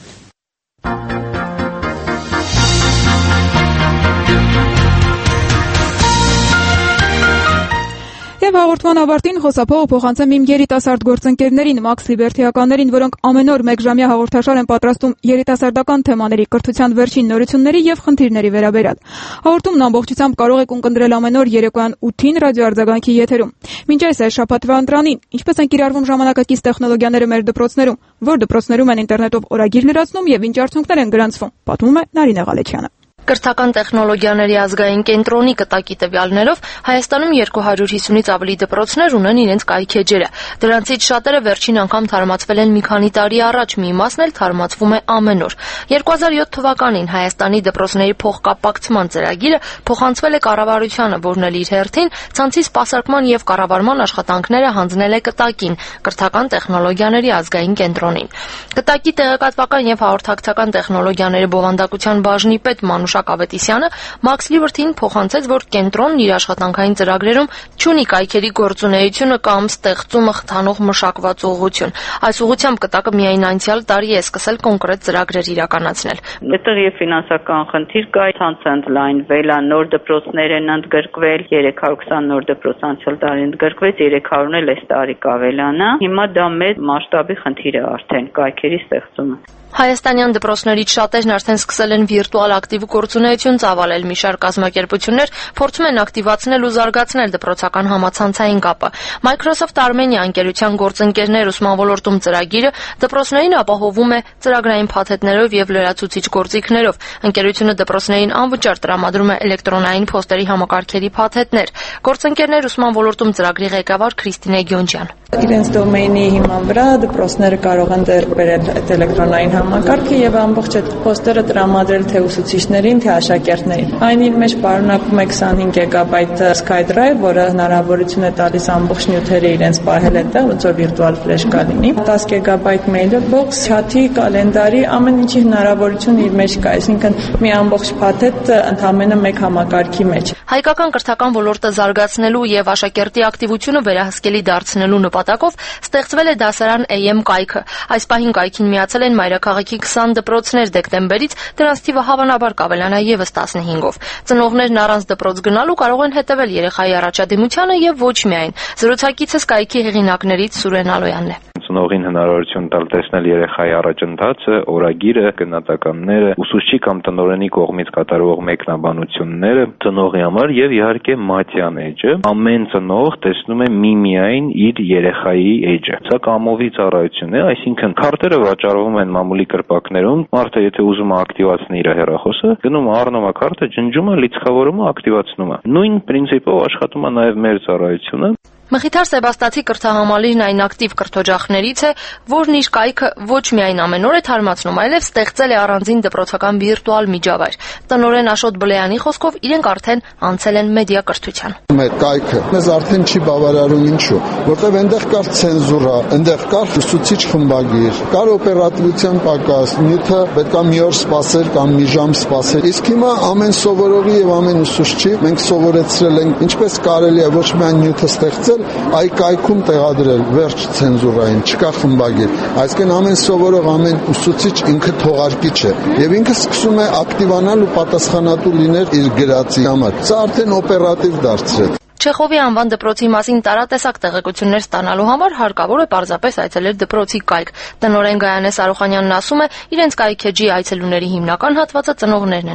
Եվ հաղորդման ավարտին խոսափողը փոխանցեմ իմ երիտասարդ գործընկերներին, Max Liberty-ականներին, որոնք ամեն օր մեկ ժամյա հաղորդաշար են պատրաստում երիտասարդական թեմաների, կրթության վերջին նորությունների եւ խնդիրների վերաբերյալ։ Հաղորդումն ամբողջությամբ կարող եք ունկնդրել ամեն օր երեկոյան 8-ին ռադիոարձագանքի եթերում։ Մինչ այս շաբաթվա ընտրանին, ինչպես են կիրառվում ժամանակակից տեխնոլոգիաները մեր դպրոցներում, որ դպրոցներում են ինտերնետով օրագիր լրացնում եւ ինչ արդյունքներ են գրանցվում, պատմում է Նարինե Ղալեչյանը։ Կրթական տեխնոլոգիաների ազգային կենտրոնի կտակի տվյալներով Հայաստանում 250-ից ավելի դպրոցներ ունեն իրենց կայքեջերը։ Դրանցից շատերը վերջին անգամ թարմացվել են մի քանի տարի առաջ, մի մասն էլ թարմացվում է ամեն օր։ 2007 թվականին Հայաստանի դպրոցների փոխկապակցման ծրագիրը փոխանցվել է կառավարությանը, որն էլ իր հերթին ցանցի սպասարկման եւ կառավարման աշխատանքները հանձնել է կտակին, կրթական տեխնոլոգիաների ազգային կենտրոնին։ Կտակի տեղեկատվական եւ հաղորդակցական տեխնոլոգիաների բովանդակության բաժնի պետ Մանուշ Ավետիսյանը Max Liberty-ին փոխանցեց, որ կենտրոնն իր աշխատանքային ծրագրերում չունի կայքերի գործունեությունը կամ ստեղծումը խթանող մշակված ուղղություն։ Այս ուղղությամբ կտակը միայն անցյալ տարի է սկսել կոնկրետ ծրագրեր իրականացնել։ Այդտեղ եւ ֆինանսական խնդիր կա, ցանցը ընդլայնվել է, նոր դպրոցներ են ընդգրկվել, 320 նոր դպրոց անցյալ տարի ընդգրկվեց, 300-ն էլ այս տարի կավելանա։ Հիմա դա մեծ մասշտաբի խնդիր է արդեն կայքերի ստեղծումը։ Հայաստանյան դպրոցներից շատերն արդեն սկսել են վիրտուալ ակտիվ գործունեություն ծավալել։ Մի շարք կազմակերպություններ փորձում են ակտիվացնել ու զարգացնել դպրոցական համացանցային կապը։ Microsoft Armenia ընկերության գործընկերներ ուսման ոլորտում ծրագիրը դպրոցներին ապահովում է ծրագրային փաթեթներով եւ լրացուցիչ գործիքներով։ Ընկերությունը դպրոցներին անվճար տրամադրում է էլեկտրոնային փոստերի համակարգերի փաթեթներ։ Գործընկերներ ուսման ոլորտում ծրագրի ղեկավար Քրիստինե Գյոնջյան։ Իրենց դոմեյնի հիման վրա դպրոցները կարող են ձեռք բերել այդ էլեկտրոնային համակարգը եւ ամբողջ այդ փոստերը տրամադրել թե ուսուցիչներին, թե աշակերտներին։ Այն իր մեջ պարունակում է 25 GB SkyDrive, որը հնարավորություն է տալիս ամբողջ նյութերը իրենց պահել այդտեղ, ոնց որ վիրտուալ ֆլեշկա լինի։ 10 GB mailbox, chat-ի, կալենդարի, ամեն ինչի հնարավորություն իր մեջ կա, այսինքն մի ամբողջ փաթեթ ընդամենը մեկ համակարգի մեջ։ Հայկական կրթական ոլորտը զարգացնելու եւ աշակերտի ակտիվությունը վերահսկելի դարձնելու նպատակով ստեղծվել է դասարան AM կայքը։ Այս պահին կայքին միացել են մայրաքաղաքի 20 դպրոցներ դեկտեմբերից, դրանց թիվը հավանաբար կավելանա եւս 15-ով։ Ծնողներն առանց դպրոց գնալու կարող են հետևել երեխայի առաջադիմությանը եւ ոչ միայն։ Զրուցակիցս կայքի հեղինակներից Սուրեն Ալոյանն է։ Ծնողին հնարավորություն տալ տեսնել երեխայի առաջընթացը, օրագիրը, գնահատականները, ուսուցչի կամ տնօրենի կողմից կատարվող մեկնաբանությունները ծնողի համար եւ իհարկե մատյան էջը։ Ամեն ծնող տեսնում է միմիայն իր երեխայի էջը։ Սա կամովի ծառայություն է, այսինքն քարտերը վաճառվում են մամուլի կրպակներում, մարդը եթե ուզում է ակտիվացնի իր հեռախոսը, գնում առնում է քարտը, ջնջում է, լիցքավորում է, ակտիվացնում է։ Նույն պրինցիպով աշխատում է նաեւ մեր ծառայությունը։ Մխիթար Սեբաստացի կրթահամալիրն այն ակտիվ կրթօջախներից է, որն իր կայքը ոչ միայն ամեն օր է թարմացնում, այլև ստեղծել է առանձին դպրոցական վիրտուալ միջավայր։ Տնօրեն Աշոտ Բլեյանի խոսքով իրենք արդեն անցել են մեդիա կրթության։ Մեր կայքը մեզ արդեն չի բավարարում, ինչու՞, որտեղ այնտեղ կար ցենզուրա, այնտեղ կար ուսուցիչ խմբագիր, կար օպերատիվության պակաս, նյութը պետքա մի օր սպասել կամ մի ժամ սպասել։ Իսկ հիմա ամեն սովորողի եւ ամեն ուսուցչի մենք սովորեցրել ենք ինչպես կարելի է ոչ միայն նյութը ստեղծել, այ կայքում տեղադրել վերջ ցենզուրային, չկա խմբագիր։ Այսինքն ամեն սովորող, ամեն ուսուցիչ ինքը թողարկիչ է եւ ինքը սկսում է ակտիվանալ ու պատասխանատու լինել իր գրածի համար։ Սա արդեն օպերատիվ դարձրել։ Չեխովի անվան դպրոցի մասին տարատեսակ տեղեկություններ ստանալու համար հարկավոր է պարզապես այցելել դպրոցի կայք։ Տնօրեն Գայանե Սարոխանյանն ասում է, իրենց կայքեջի այցելուների հիմնական հատվածը ծնողներն են։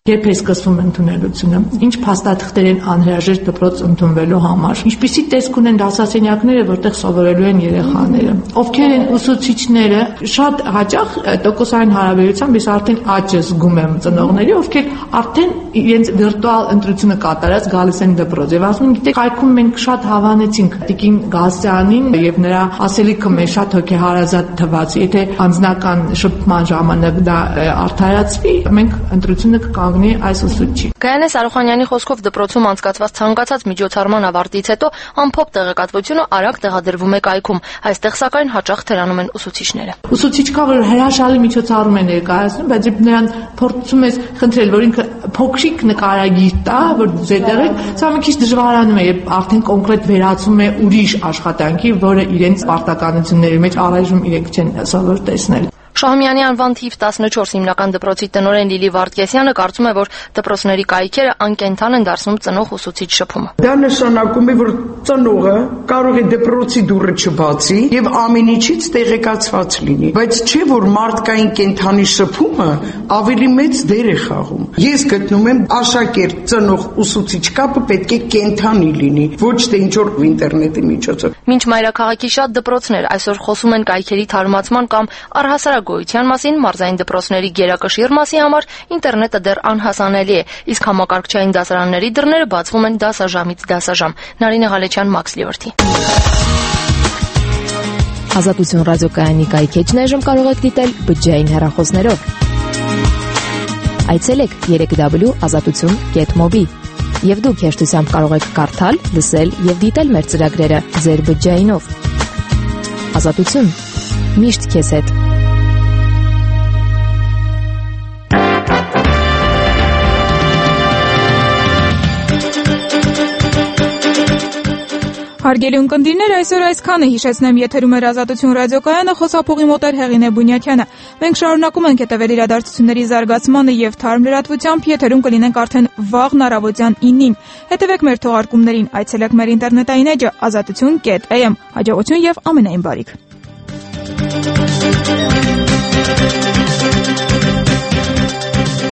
երբ է սկսվում ընդունելությունը, ինչ փաստաթղթեր են անհրաժեշտ դպրոց ընդունվելու համար, ինչպիսի տեսք ունեն դասասենյակները, որտեղ սովորելու են երեխաները, ովքեր են ուսուցիչները, շատ հաճախ տոկոսային հարաբերությամբ ես արդեն աճը զգում եմ ծնողների, ովքեր արդեն իրենց վիրտուալ ընտրությունը կատարած գալիս են դպրոց եւ ասում են, գիտեք, այգում մենք շատ հավանեցինք Տիկին Գասյանին եւ նրա ասելիքը մեզ շատ հոգեհարազատ թվաց, եթե անձնական շփման ժամանակ դա արդարացվի, մենք ընտրությունը կկանգնի այս ուսուցչի։ Գայանե Սարոխանյանի խոսքով դպրոցում անցկացված ցանկացած միջոցառման ավարտից հետո ամփոփ տեղեկատվությունը արագ տեղադրվում է կայքում, այստեղ սակայն հաճախ թերանում են ուսուցիչները։ Ուսուցիչ կա, որ հրաշալի միջոցառում է ներկայացնում, բայց երբ նրան փորձում ես խնդրել, որ ինքը փոքրիկ նկարագիր տա, որ զետեղեք, սա մի քիչ դժվարանում է, երբ արդեն կոնկրետ վերածում է ուրիշ աշխատանքի, որը իրենց պարտականությունների մեջ առայժմ իրենք չեն սովոր տեսնել։ Շահումյանի անվան թիվ 14 հիմնական դպրոցի տնօրեն Լիլի Վարդգեսյանը կարծում է, որ դպրոցների կայքերը անկենթան են դարձնում ծնող-ուսուցիչ շփումը։ Դա նշանակում է, որ ծնողը կարող է դպրոցի դուռը չբացի եւ ամեն ինչից տեղեկացված լինի, բայց չէ որ մարդկային կենթանի շփումը ավելի մեծ դեր է խաղում։ Ես գտնում եմ աշակերտ ծնող-ուսուցիչ կապը պետք է կենթանի լինի, ոչ թե ինչ որ ինտերնետի միջոցով։ Մինչ մայրաքաղաքի շատ դպրոցներ այսօր խոսում են կայքերի թարմացման կամ առհասարակ գոյության մասին, մարզային դպրոցների գերակշիռ մասի համար ինտերնետը դեռ անհասանելի է, իսկ համակարգչային դասարանների դռները բացվում են դասաժամից դասաժամ։ Նարինե Ղալեչյան, Մաքս Լիվերթի։ Ազատություն ռադիոկայանի կայքեջն այժմ կարող եք դիտել բջջային հեռախոսներով։ Այցելեք www.azatutun.mobi եւ դուք հեշտությամբ կարող եք կարդալ, լսել եւ դիտել մեր ծրագրերը ձեր բջջայինով։ Ազատություն միշտ քեզ հետ։ Հարգելի ունկնդիրներ, այսօր այսքանը, հիշեցնեմ, եթերում էր Ազատություն ռադիոկայանը, խոսափողի մոտ էր Հեղինե Բունյակյանը։ Մենք շարունակում ենք հետևել իրադարձությունների զարգացմանը եւ թարմ լրատվությամբ, եթերում կլինենք արդեն վաղն առավոտյան 9-ին։ Հետևեք մեր թողարկումներին, այցելեք մեր ինտերնետային էջը azatutun.am։ Հաջողություն եւ ամենայն բարիք։